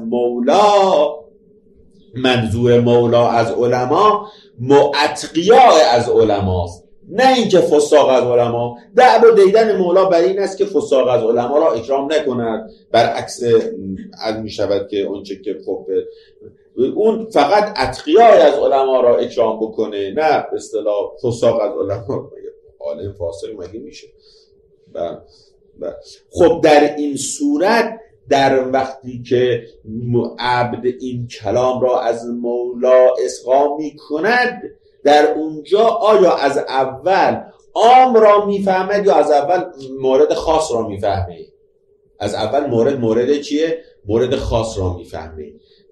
مولا از علما معتقیاء از علماست، نه اینکه فساق از علما. دعب و دیدن مولا بر این است که فساق از علما را اکرام نکند، برعکس از می شود که اونچه که خب اون فقط اتقیاء از علما را اکرام بکنه، نه به اصطلاح فساق از علما. عالم فاسق مگه میشه؟ خب در این صورت در وقتی که عبد این کلام را از مولا اصغا می کند، در اونجا آیا از اول عام را میفهمد یا از اول مورد خاص را میفهمه؟ از اول مورد چیه؟ مورد خاص را میفهمه.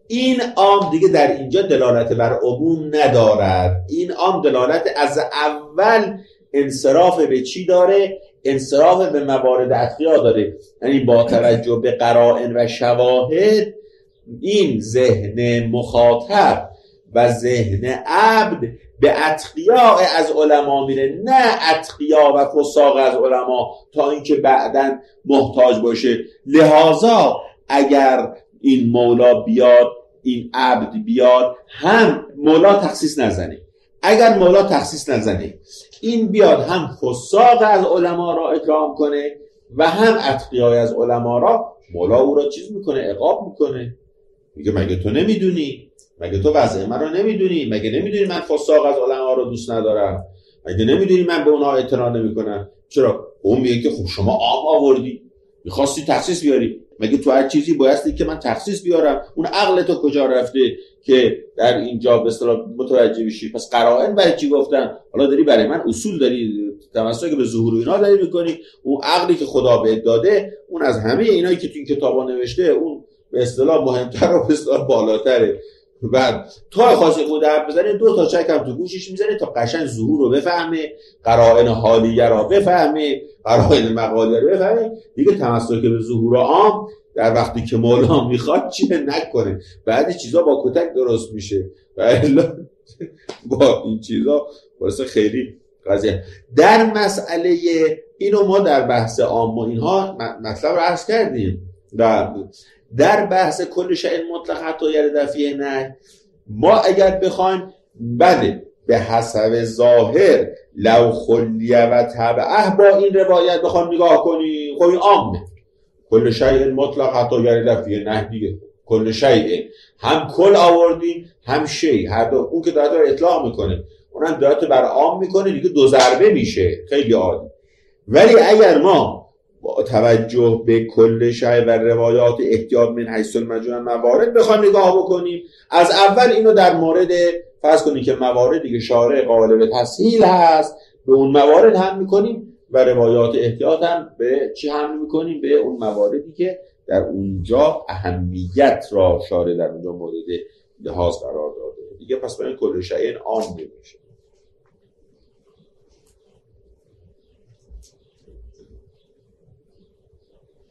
این عام دیگه در اینجا دلالت بر عموم ندارد. این عام دلالت از اول انصراف به چی داره؟ انصراف به موارد اتقیا داره. یعنی با توجه به قرائن و شواهد این ذهن مخاطب و ذهن عبد به اتقیا از علما میره، نه اتقیا و فساق از علما تا اینکه بعداً محتاج باشه. لذا اگر این مولا بیاد، این عبد بیاد، هم مولا تخصیص نزنه. اگر مولا تخصیص نزنه، این بیاد هم فساق از علما را اکرام کنه و هم اتقیای از علما را، مولا او را چیز میکنه، عقاب میکنه. میگه مگه تو نمیدونی؟ مگه تو وضع من رو نمیدونی؟ مگه نمیدونی من فساق از علما رو دوست ندارم؟ مگه نمیدونی من به اونها اعتنا نمیکنم؟ چرا؟ اون میگه که خب شما عام آوردی، میخواستی تخصیص بیاری، مگه تو هر چیزی بایستی که من تخصیص بیارم؟ اون عقل تو کجا رفته که در اینجا به اصطلاح متوجه بشی؟ پس قرائن برای چی گفتن؟ حالا داری برای من اصول داری تمسک به ظهور و اینا داری میکنی. اون عقلی که خدا بهت داده، اون از همه اینایی که تو این کتابا نوشته، اون به اصطلاح مهمتر و به اصطلاح بالاتره. بعد تو خاصی خود حرف بزنه، 2 تا چک هم تو گوشش میزنه تا قشنگ ظهور رو بفهمه، قرائن حالیه را بفهمه، قرائن مقاله رو بفهمه. دیگه تمسک به ظهور عام در وقتی که مولا میخواد چیه نکنه. بعد چیزا با کتک درست میشه و الا با این چیزا واسه خیلی قضیه. در مسئله اینو ما در بحث عام و اینها مطلب رو عرض کردیم. در بحث کل شیء مطلق حتی یرد فیه نه، ما اگر بخوایم بله به حسب ظاهر لو خلیه و تبعه با این روایت بخوایم نگاه کنیم، خب این عامه. کل شیء مطلق حتی یرد فیه نه دیگه، کل شیء هم کل آوردیم هم شیء، هر دو اون که داره اطلاق میکنه اونم داره بر عام میکنه دیگه، 2 ضربه میشه، خیلی عالی. ولی اگر ما با توجه به کل شیء و روایات احتیاط من حیث المجموع موارد بخوایم نگاه بکنیم، از اول اینو در مورد فرض کنیم که مواردی که شارع قائل به تسهیل هست به اون موارد هم میکنیم و روایات احتیاط هم به چی هم میکنیم؟ به اون مواردی که در اونجا اهمیت را شارع در اونجا مورد لحاظ قرار داده دیگه. پس برای کل شیء عام نمیشه.